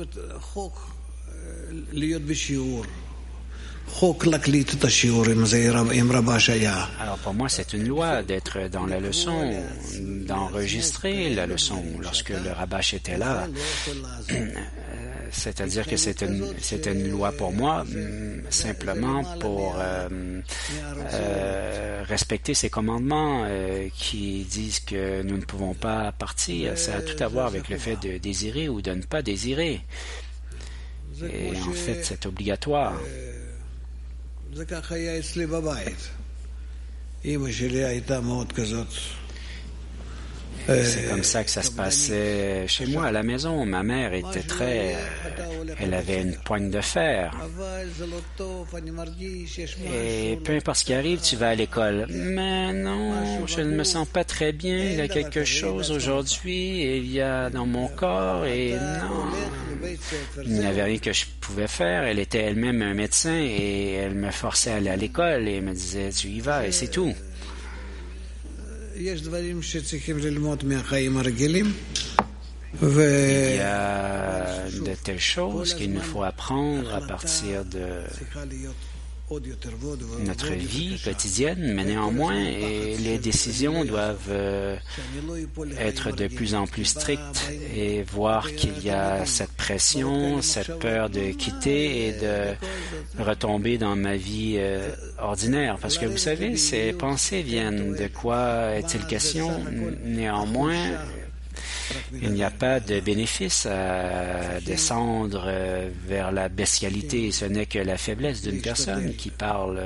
Alors pour moi, c'est une loi d'être dans la leçon, d'enregistrer la leçon lorsque le Rabash était là. C'est-à-dire que c'était une loi pour moi, simplement pour respecter ces commandements qui disent que nous ne pouvons pas partir. Ça a tout à voir avec le fait de désirer ou de ne pas désirer. Et en fait, c'est obligatoire. C'est comme ça que ça se passait chez moi à la maison. Ma mère était elle avait une poigne de fer. Et peu importe ce qui arrive, tu vas à l'école. Mais non, je ne me sens pas très bien. Il y a quelque chose aujourd'hui, et il y a dans mon corps, et non. Il n'y avait rien que je pouvais faire. Elle était elle-même un médecin, et elle me forçait à aller à l'école, et me disait, tu y vas, et c'est tout. Il y a de telles choses qu'il nous faut apprendre à partir de notre vie quotidienne, mais néanmoins, les décisions doivent être de plus en plus strictes et voir qu'il y a cette pression, cette peur de quitter et de retomber dans ma vie ordinaire. Parce que vous savez, ces pensées viennent de quoi est-il question? Néanmoins, il n'y a pas de bénéfice à descendre vers la bestialité. Ce n'est que la faiblesse d'une personne qui parle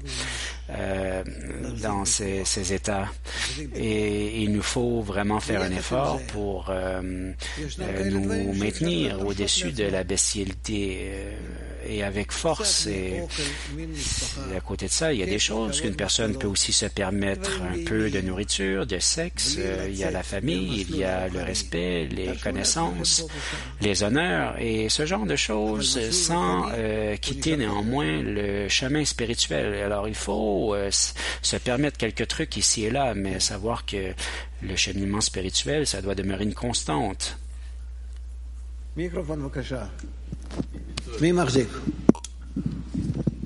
dans ces états. Et il nous faut vraiment faire un effort pour nous maintenir au-dessus de la bestialité et avec force. Et à côté de ça, il y a des choses qu'une personne peut aussi se permettre: un peu de nourriture, de sexe, il y a la famille, il y a le respect, les connaissances, les honneurs et ce genre de choses sans quitter néanmoins le chemin spirituel. Alors il faut se permettre quelques trucs ici et là, mais savoir que le cheminement spirituel, ça doit demeurer une constante. Microphone,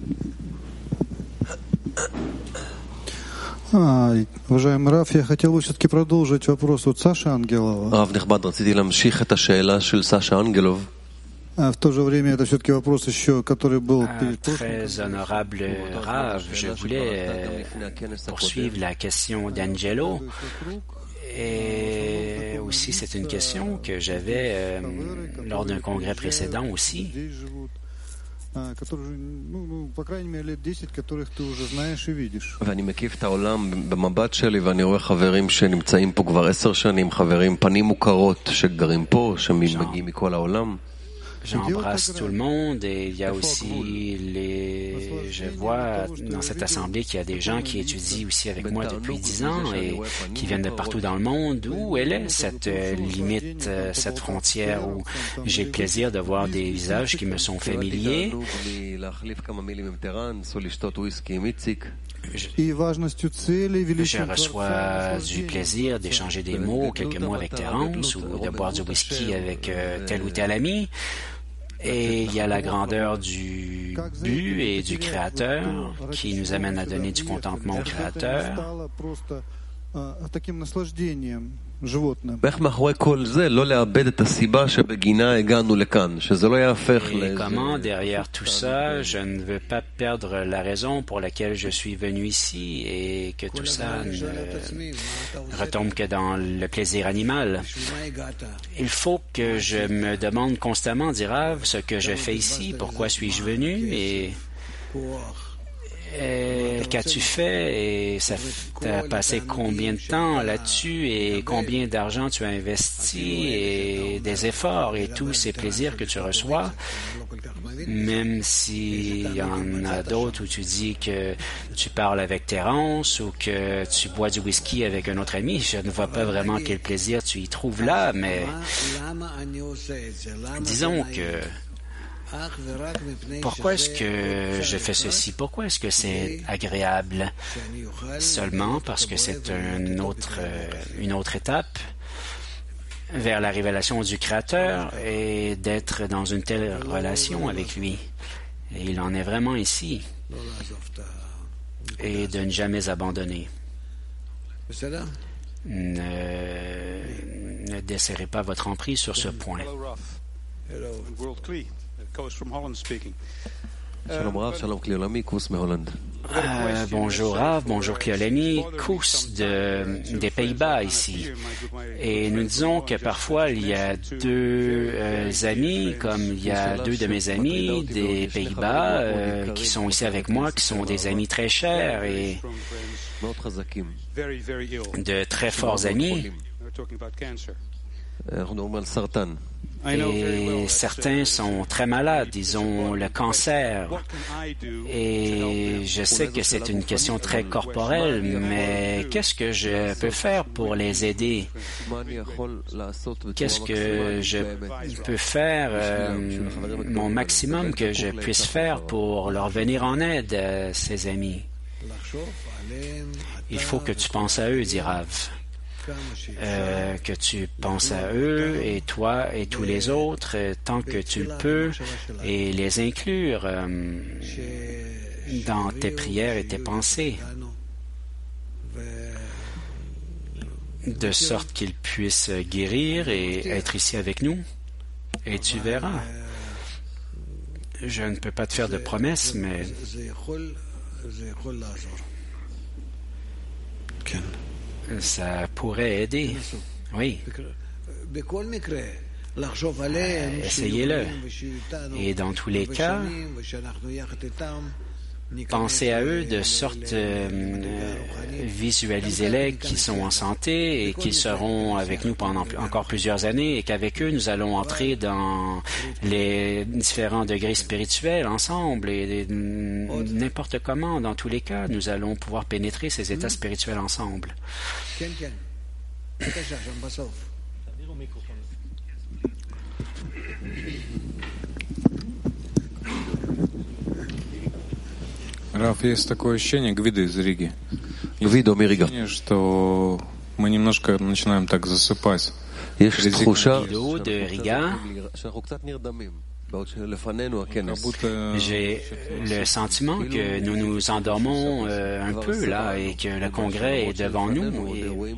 Уважаемый Раф, я хотел бы все-таки продолжить вопрос от Саши Ангелова. רב נכבד, רציתי להמשיך את השאלה של סשה אנגלוב. В то же время это все-таки вопрос еще, который был перед прошлым. Très honorable Rav, je voulais poursuivre la question d'Angelo. Et aussi, c'est une question que j'avais lors d'un congrès précédent aussi. ואני מקיף את העולם במבט שלי ואני רואה חברים שנמצאים פה כבר 10 שנים, חברים פנים מוכרות שגרים פה, שמגיעים מכל העולם. J'embrasse tout le monde et il y a aussi je vois dans cette assemblée qu'il y a des gens qui étudient aussi avec moi depuis 10 ans et qui viennent de partout dans le monde. Où elle est cette limite, cette frontière où j'ai le plaisir de voir des visages qui me sont familiers? Je reçois du plaisir d'échanger des mots quelques mots avec Terence ou de boire du whisky avec tel ou tel ami. Et il y a la grandeur du but et du Créateur qui nous amène à donner du contentement au Créateur. ואיך מאחורי כל זה לא לאבד את הסיבה שבגינה הגענו לכאן, שזה לא יהפך Et comment derrière tout ça, je ne veux pas perdre la raison pour laquelle je suis venu ici et que tout ça ne retombe que dans le plaisir animal. Il faut que je me demande constamment, dit Rav, ce que je fais ici, pourquoi suis-je venu et qu'as-tu fait et ça t'a passé combien de temps là-dessus et combien d'argent tu as investi et des efforts et tous ces plaisirs que tu reçois, même s'il y en a d'autres où tu dis que tu parles avec Terence ou que tu bois du whisky avec un autre ami, je ne vois pas vraiment quel plaisir tu y trouves là, mais disons que pourquoi est-ce que je fais ceci? Pourquoi est-ce que c'est agréable? Seulement parce que c'est une autre étape vers la révélation du Créateur et d'être dans une telle relation avec lui. Et il en est vraiment ici. Et de ne jamais abandonner. Ne desserrez pas votre emprise sur ce point. Bonjour Rav, bonjour Cléolami, Kous des Pays-Bas ici. Et nous disons que parfois il y a deux amis, comme il y a deux de mes amis des Pays-Bas qui sont ici avec moi, qui sont des amis très chers et de très forts amis. Et certains sont très malades, ils ont le cancer. Et je sais que c'est une question très corporelle, mais qu'est-ce que je peux faire pour les aider? Qu'est-ce que je peux faire, mon maximum que je puisse faire pour leur venir en aide, ces amis? Il faut que tu penses à eux, dit Rav. Que tu penses à eux et toi et tous les autres tant que tu le peux et les inclure dans tes prières et tes pensées de sorte qu'ils puissent guérir et être ici avec nous et tu verras. Je ne peux pas te faire de promesses, mais ça pourrait aider. Oui. Essayez-le. Et dans tous les cas, pensez à eux de sorte visualisez-les qu'ils sont en santé et qu'ils seront avec nous pendant encore plusieurs années et qu'avec eux, nous allons entrer dans les différents degrés spirituels ensemble et n'importe comment, dans tous les cas, nous allons pouvoir pénétrer ces états spirituels ensemble. Раф, есть такое ощущение, Гвидо из Риги. Гвидо Мирига. Что мы немножко начинаем так засыпать. יש תחושה J'ai le sentiment que nous nous endormons un peu là et que le Congrès est devant nous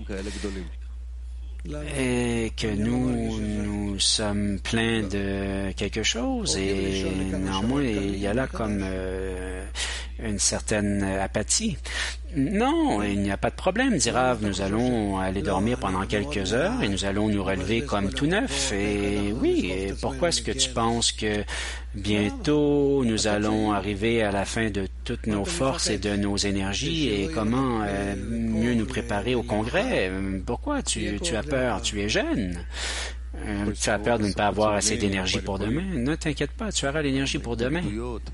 et que nous sommes pleins de quelque chose et néanmoins il y a là comme une certaine apathie. Non, il n'y a pas de problème, dit Rav. Nous allons aller dormir pendant quelques heures et nous allons nous relever comme tout neuf. Et oui, et pourquoi est-ce que tu penses que bientôt nous allons arriver à la fin de toutes nos forces et de nos énergies et comment mieux nous préparer au Congrès? Pourquoi tu as peur? Tu es jeune. Tu as peur de ne pas avoir assez d'énergie pour demain? Ne t'inquiète pas, tu auras l'énergie pour demain.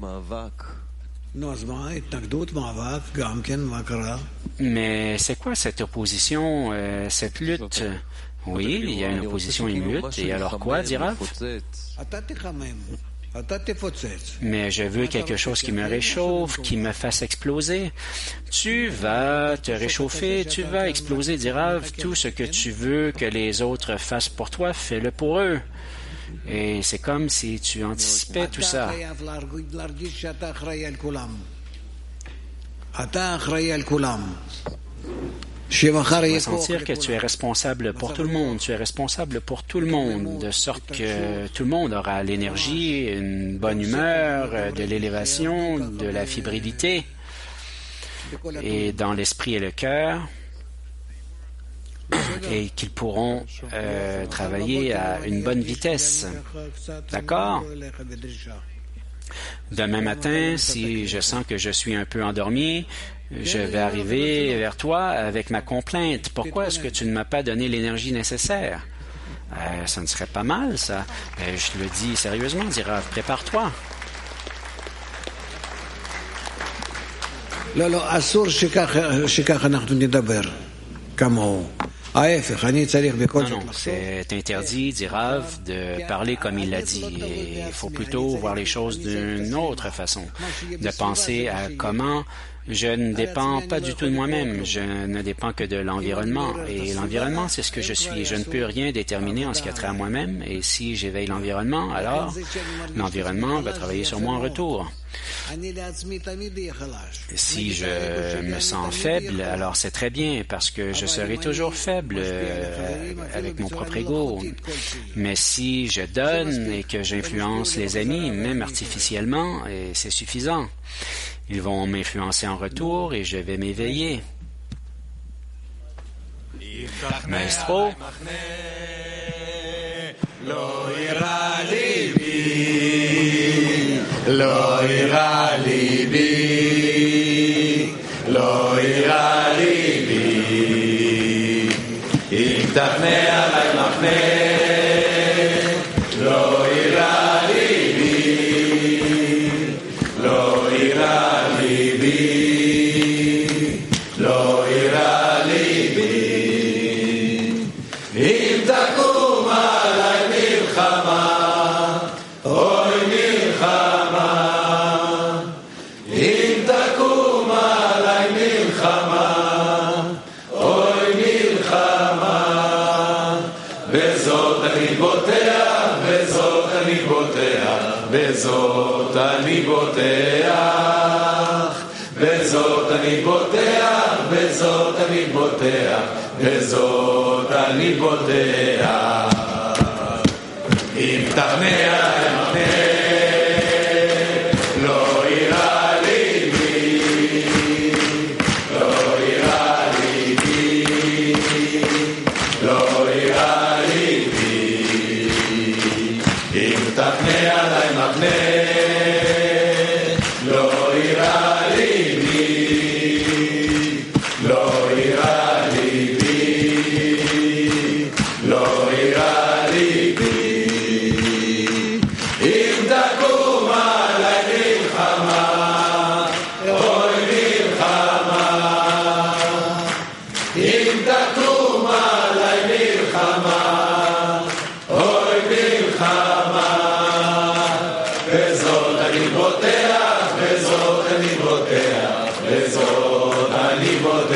Mais c'est quoi cette opposition, cette lutte? Oui, il y a une opposition et une lutte. Et alors quoi, dit Rav? Mais je veux quelque chose qui me réchauffe, qui me fasse exploser. Tu vas te réchauffer, tu vas exploser, dit Rav. Tout ce que tu veux que les autres fassent pour toi, fais-le pour eux. Et c'est comme si tu anticipais tout ça. Tu vas sentir que tu es responsable pour tout le monde. Tu es responsable pour tout le monde, de sorte que tout le monde aura l'énergie, une bonne humeur, de l'élévation, de la fébrilité. Et dans l'esprit et le cœur, et qu'ils pourront travailler à une bonne vitesse. D'accord? Demain matin, si je sens que je suis un peu endormi, je vais arriver vers toi avec ma complainte. Pourquoi est-ce que tu ne m'as pas donné l'énergie nécessaire? Ça ne serait pas mal, ça. Je te le dis sérieusement, dit Rav, prépare-toi. לא, אסור שכך אנחנו נדבר כמוהו. Non, c'est interdit, dit Rav, de parler comme il l'a dit. Il faut plutôt voir les choses d'une autre façon, de penser à comment je ne dépends pas du tout de moi-même, je ne dépends que de l'environnement. Et l'environnement, c'est ce que je suis. Je ne peux rien déterminer en ce qui a trait à moi-même. Et si j'éveille l'environnement, alors l'environnement va travailler sur moi en retour. Si je me sens faible, alors c'est très bien parce que je serai toujours faible avec mon propre ego. Mais si je donne et que j'influence les amis, même artificiellement, c'est suffisant. Ils vont m'influencer en retour et je vais m'éveiller. Maestro. לא ירא ליבי, לא ירא ליבי, אם תחנה עלי מחנה, לא ירא ליבי, לא ירא ליבי, לא ירא ליבי, אם תקום עלי מלחמה, בזאת אני בוטח, בזאת אני בוטח, בזאת אני בוטח, בזאת אני בוטח. אם תחנה תחנה, לא ירא ליבי, לא ירא ליבי, לא ירא ליבי. אם תחנה עלי מחנה, לא ירא ליבי, לא ירא ליבי, לא ירא ליבי. אם תקום עלי מלחמה, אוי מלחמה, אם תקום עלי מלחמה, אוי מלחמה, בזאת אני בוטח, בזאת אני בוטח, בזאת אני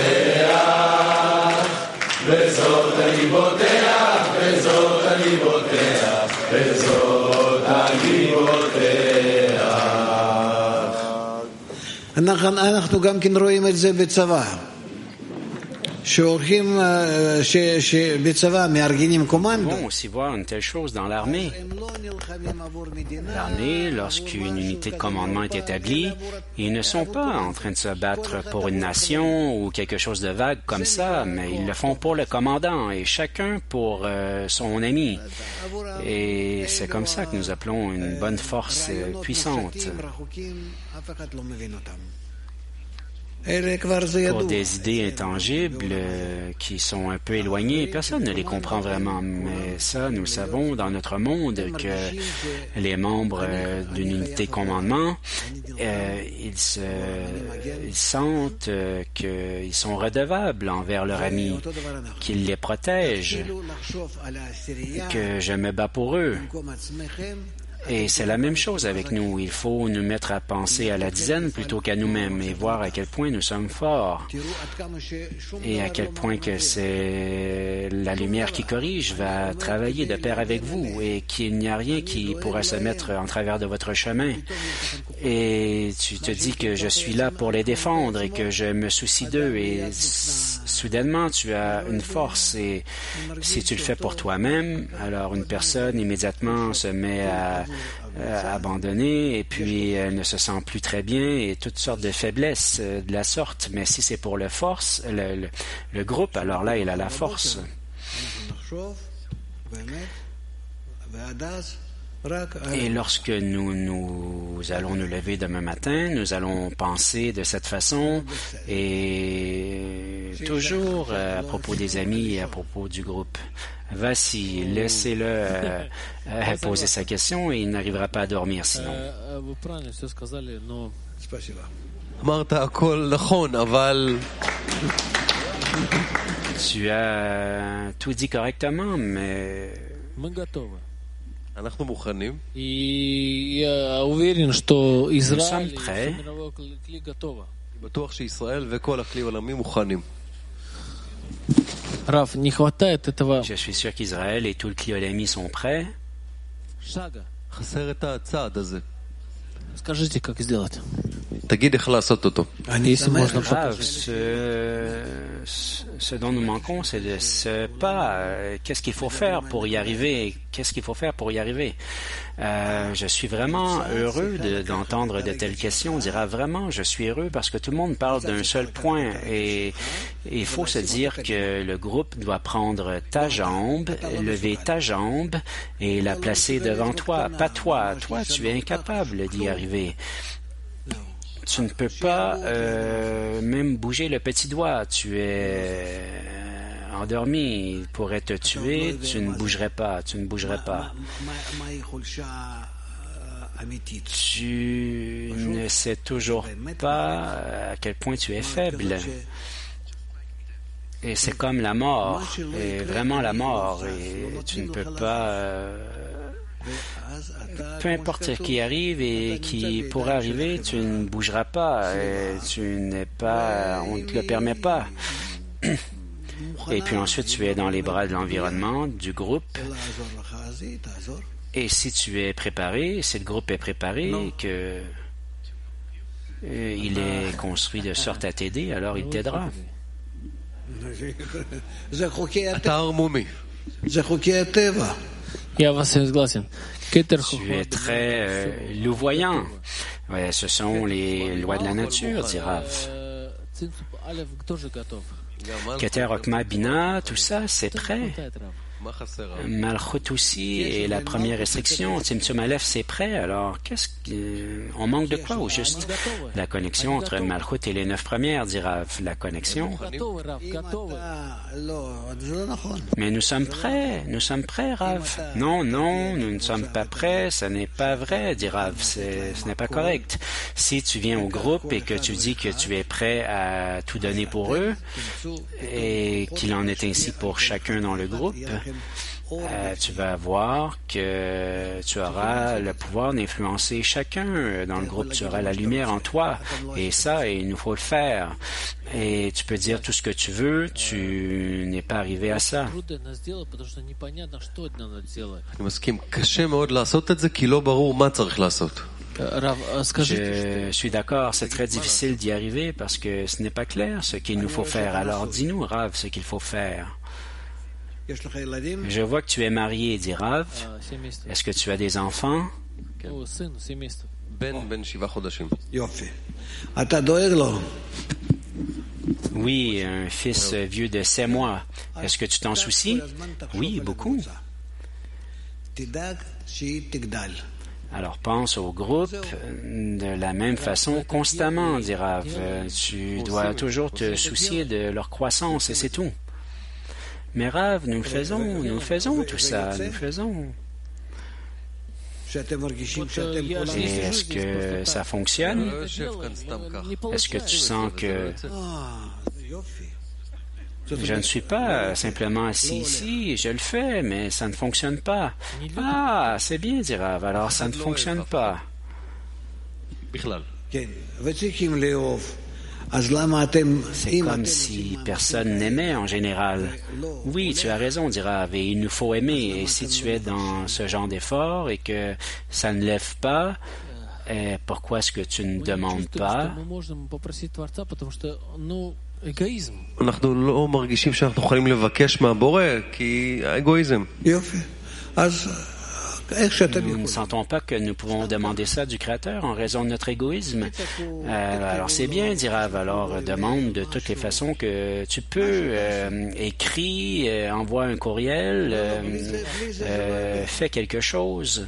בוטח, בזאת אני בוטח, בזאת אני בוטח, בזאת אני בוטח. אנחנו גם כן רואים את זה בצבא. On peut aussi voir une telle chose dans l'armée. L'armée, lorsqu'une unité de commandement est établie, ils ne sont pas en train de se battre pour une nation ou quelque chose de vague comme ça, mais ils le font pour le commandant et chacun pour son ami. Et c'est comme ça que nous appelons une bonne force puissante. Pour des idées intangibles qui sont un peu éloignées, personne ne les comprend vraiment. Mais ça, nous savons dans notre monde que les membres d'une unité de commandement, ils sentent qu'ils sont redevables envers leur ami, qu'ils les protègent, que je me bats pour eux. Et c'est la même chose avec nous. Il faut nous mettre à penser à la dizaine plutôt qu'à nous-mêmes et voir à quel point nous sommes forts et à quel point que c'est la lumière qui corrige va travailler de pair avec vous et qu'il n'y a rien qui pourra se mettre en travers de votre chemin. Et tu te dis que je suis là pour les défendre et que je me soucie d'eux et soudainement tu as une force et si tu le fais pour toi-même, alors une personne immédiatement se met à abandonner et puis elle ne se sent plus très bien et toutes sortes de faiblesses de la sorte. Mais si c'est pour le groupe, alors là il a la force. Et lorsque nous allons nous lever demain matin, nous allons penser de cette façon et toujours à propos des amis et à propos du groupe. Vas-y, laissez-le poser sa question et il n'arrivera pas à dormir sinon. Tu as tout dit correctement, mais... Nous sommes prêts. Je suis sûr qu'Israël et tout le Cliolami sont prêts. Скажите, как сделать? Ce dont nous manquons, c'est de ce pas. Qu'est-ce qu'il faut faire pour y arriver? Qu'est-ce qu'il faut faire pour y arriver? Je suis vraiment heureux d'entendre de telles questions. On dira vraiment, je suis heureux parce que tout le monde parle d'un seul point et il faut se dire que le groupe doit prendre ta jambe, lever ta jambe et la placer devant toi, pas toi. Toi, tu es incapable d'y arriver. Tu ne peux pas même bouger le petit doigt. Tu es endormi. Il pourrait te tuer. Tu ne bougerais pas. Tu ne bougerais pas. Tu ne sais toujours pas à quel point tu es faible. Et c'est comme la mort. Et vraiment la mort. Et tu ne peux pas... peu importe ce qui arrive et qui pourrait arriver, tu ne bougeras pas, et tu n'es pas, on ne te le permet pas. Et puis ensuite, tu es dans les bras de l'environnement, du groupe. Et si tu es préparé, si le groupe est préparé, que il est construit de sorte à t'aider, alors il t'aidera. Tu es très louvoyant. Ouais, ce sont les lois de la nature, dit Rav. Keter, Okma, Bina, tout ça, c'est prêt. Malchut aussi est la première restriction. Tzimtzum Aleph, c'est prêt. Alors, on manque de quoi au juste? La connexion entre Malchut et les 9 premières, dit Rav. La connexion. Mais nous sommes prêts, Rav. Non, nous ne sommes pas prêts, ce n'est pas vrai, dit Rav. Ce n'est pas correct. Si tu viens au groupe et que tu dis que tu es prêt à tout donner pour eux, et qu'il en est ainsi pour chacun dans le groupe, tu vas voir que tu auras le pouvoir d'influencer chacun dans le groupe. Tu auras la lumière en toi. Et ça, il nous faut le faire. Et tu peux dire tout ce que tu veux, tu n'es pas arrivé à ça. Je suis d'accord, c'est très difficile d'y arriver parce que ce n'est pas clair ce qu'il nous faut faire. Alors dis-nous, Rav, ce qu'il faut faire. Je vois que tu es marié, dit Rav. Est-ce que tu as des enfants? Oui, un fils vieux de 7 mois. Est-ce que tu t'en soucies? Oui, beaucoup. Alors pense au groupe de la même façon constamment, dit Rav. Tu dois toujours te soucier de leur croissance et c'est tout. Mais Rav, nous faisons tout ça, nous faisons. Et est-ce que ça fonctionne? Est-ce que tu sens que je ne suis pas simplement assis ici, je le fais, mais ça ne fonctionne pas. Ah, c'est bien, dit Rav, alors ça ne fonctionne pas. C'est comme si personne n'aimait en général. Oui, tu as raison, dit Rav, et il nous faut aimer. Et si tu es dans ce genre d'effort et que ça ne lève pas, pourquoi est-ce que tu ne demandes pas? אנחנו לא מרגישים שאנחנו יכולים לבקש מהבורא כי האגואיזם. Nous ne sentons pas que nous pouvons demander ça du Créateur en raison de notre égoïsme. Alors c'est bien, dit Rav. Alors demande de toutes les façons que tu peux. Écris, envoie un courriel, fais quelque chose.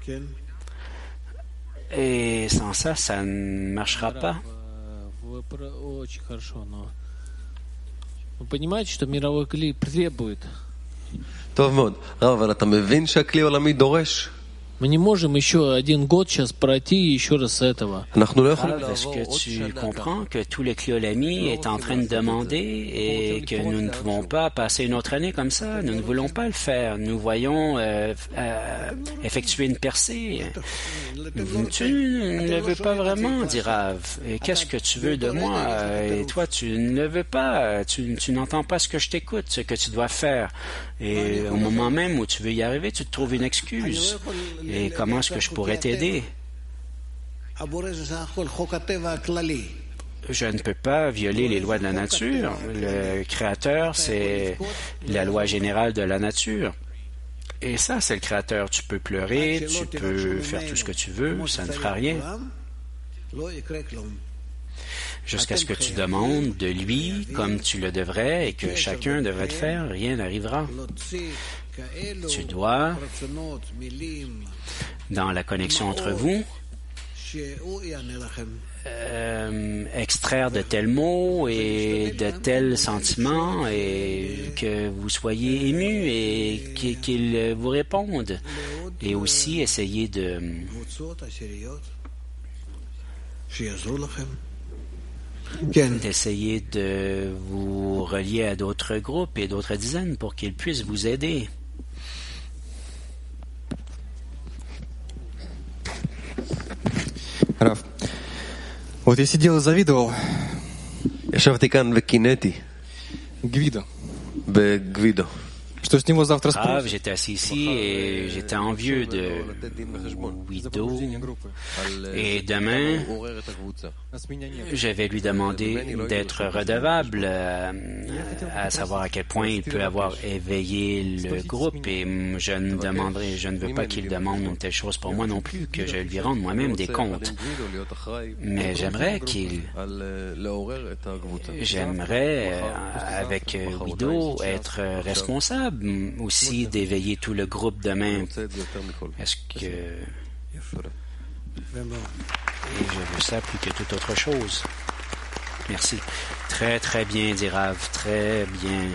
Et sans ça, ça ne marchera pas. Вы понимаете, что мировой клей требует? טוב מאוד. רב, אבל אתה מבין שהכלי העולמי דורש? Мы не можем еще 1 год сейчас пройти еще раз с этого. Est-ce que tu comprends que tout le Cliolami est en train de demander et que nous ne pouvons pas passer une autre année comme ça? Nous ne voulons pas le faire. Nous voyons effectuer une percée. Tu ne le veux pas vraiment, dit Rav. Et qu'est-ce que tu veux de moi? Et toi, tu ne le veux pas. Tu n'entends pas ce que je t'écoute, ce que tu dois faire. Et au moment même où tu veux y arriver, tu te trouves une excuse. Et comment est-ce que je pourrais t'aider? Je ne peux pas violer les lois de la nature. Le Créateur, c'est la loi générale de la nature. Et ça, c'est le Créateur. Tu peux pleurer, tu peux faire tout ce que tu veux, ça ne fera rien. Jusqu'à ce que tu demandes de lui comme tu le devrais et que chacun devrait le faire, rien n'arrivera. Tu dois, dans la connexion entre vous, extraire de tels mots et de tels sentiments et que vous soyez émus et qu'ils vous répondent. Et aussi essayer d'essayer de vous relier à d'autres groupes et d'autres dizaines pour qu'ils puissent vous aider. Раф, вот я сидел и завидовал Гвидо, что с него завтра спросят. J'étais assis ici et j'étais envieux de Guido. Et demain, je vais lui demander d'être redevable, à savoir à quel point il peut avoir éveillé le groupe. Et je ne veux pas qu'il demande une telle chose pour moi non plus, que je lui rende moi-même des comptes. Mais j'aimerais avec Guido, être responsable aussi d'éveiller tout le groupe demain. Est-ce que... Et je veux ça plus que toute autre chose. Merci. Très, très bien, dit Rav. Très bien.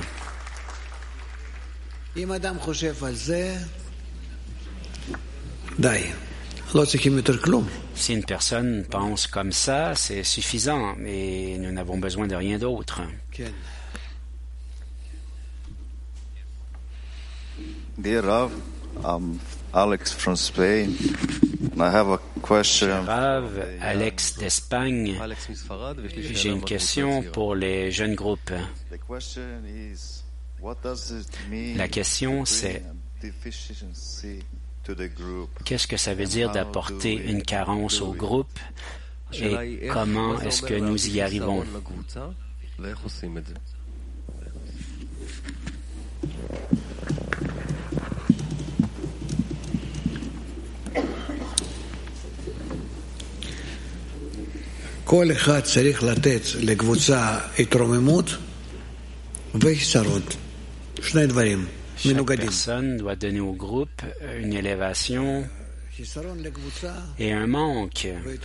Si une personne pense comme ça, c'est suffisant, mais nous n'avons besoin de rien d'autre. Dear Rav, Alex from Spain. I have a question. Rav, Alex d'Espagne. J'ai une question pour les jeunes groupes. La question, c'est qu'est-ce que ça veut dire d'apporter une carence au groupe et comment est-ce que nous y arrivons? כל אחד צריך לתת לקבוצה התרוממות והישרוד. שני דברים מנוגדים. Chaque personne doit donner au groupe une élévation et un manque.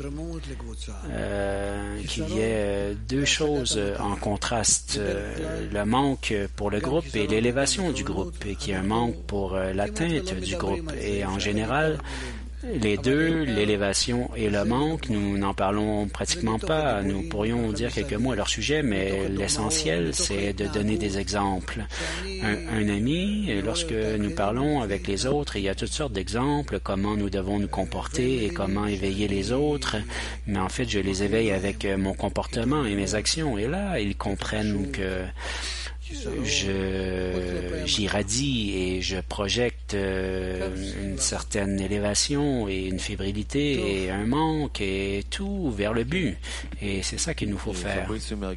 Qu'il y ait deux choses en contraste. Le manque pour le groupe et l'élévation du groupe, et qu'il y ait un manque pour l'atteinte du groupe. Et en général, les deux, l'élévation et le manque, nous n'en parlons pratiquement pas. Nous pourrions dire quelques mots à leur sujet, mais l'essentiel, c'est de donner des exemples. Un ami, lorsque nous parlons avec les autres, il y a toutes sortes d'exemples, comment nous devons nous comporter et comment éveiller les autres. Mais en fait, je les éveille avec mon comportement et mes actions. Et là, ils comprennent que j'irradie et je projette une certaine élévation et une fébrilité et un manque et tout vers le but. Et c'est ça qu'il nous faut faire.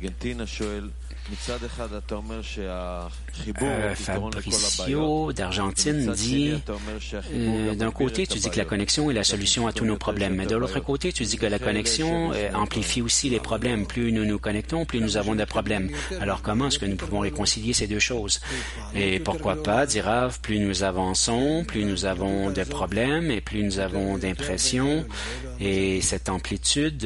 Fabricio d'Argentine dit d'un côté tu dis que la connexion est la solution à tous nos problèmes, mais de l'autre côté tu dis que la connexion amplifie aussi les problèmes. Plus nous nous connectons, plus nous avons de problèmes. Alors comment est-ce que nous pouvons réconcilier ces deux choses? Et pourquoi pas, dit Rav, plus nous avançons, plus nous avons de problèmes et plus nous avons d'impressions, et cette amplitude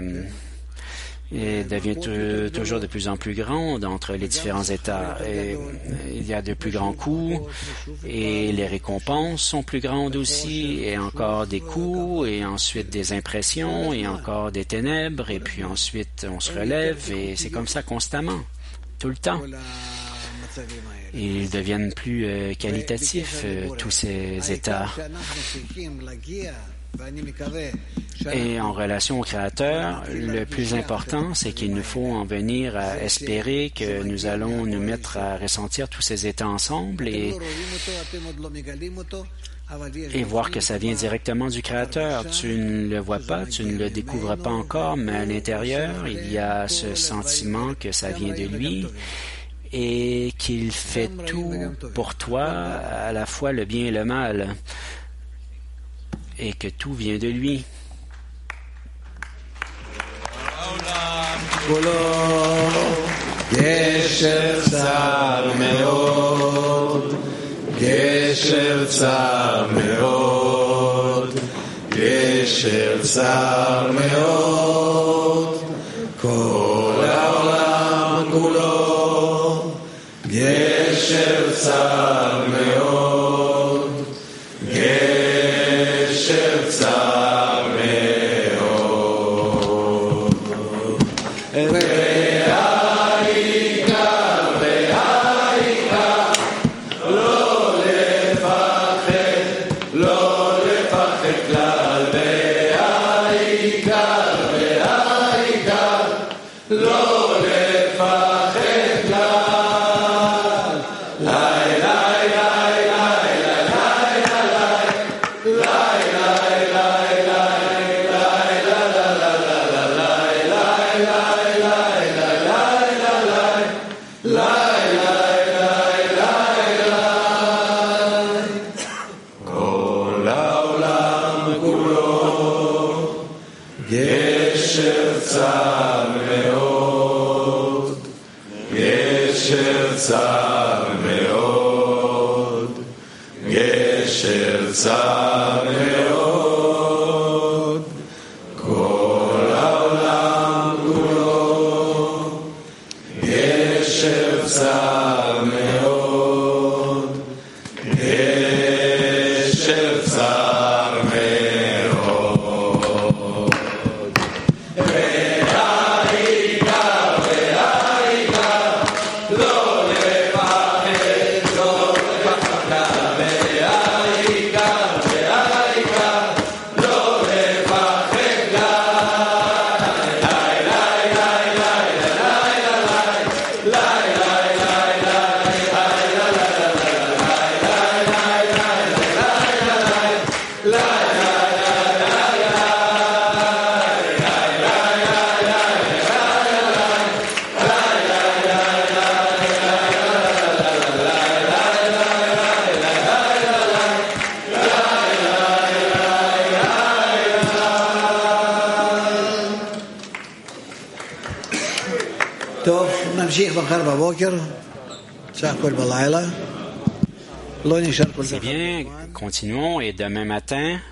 et devient toujours de plus en plus grande entre les différents états. Et il y a de plus grands coups et les récompenses sont plus grandes aussi, et encore des coups et ensuite des impressions et encore des ténèbres, et puis ensuite on se relève, et c'est comme ça constamment, tout le temps. Ils deviennent plus qualitatifs, tous ces états. Et en relation au Créateur, le plus important, c'est qu'il nous faut en venir à espérer que nous allons nous mettre à ressentir tous ces états ensemble et voir que ça vient directement du Créateur. Tu ne le vois pas, tu ne le découvres pas encore, mais à l'intérieur, il y a ce sentiment que ça vient de lui et qu'il fait tout pour toi, à la fois le bien et le mal, et que tout vient de lui. גשר צר מאוד, גשר צר מאוד, גשר צר מאוד, כל העולם כולו, גשר צר מאוד, גשר צר מאוד. לא לפחד, לא לפחד, C'est bien, continuons et demain matin,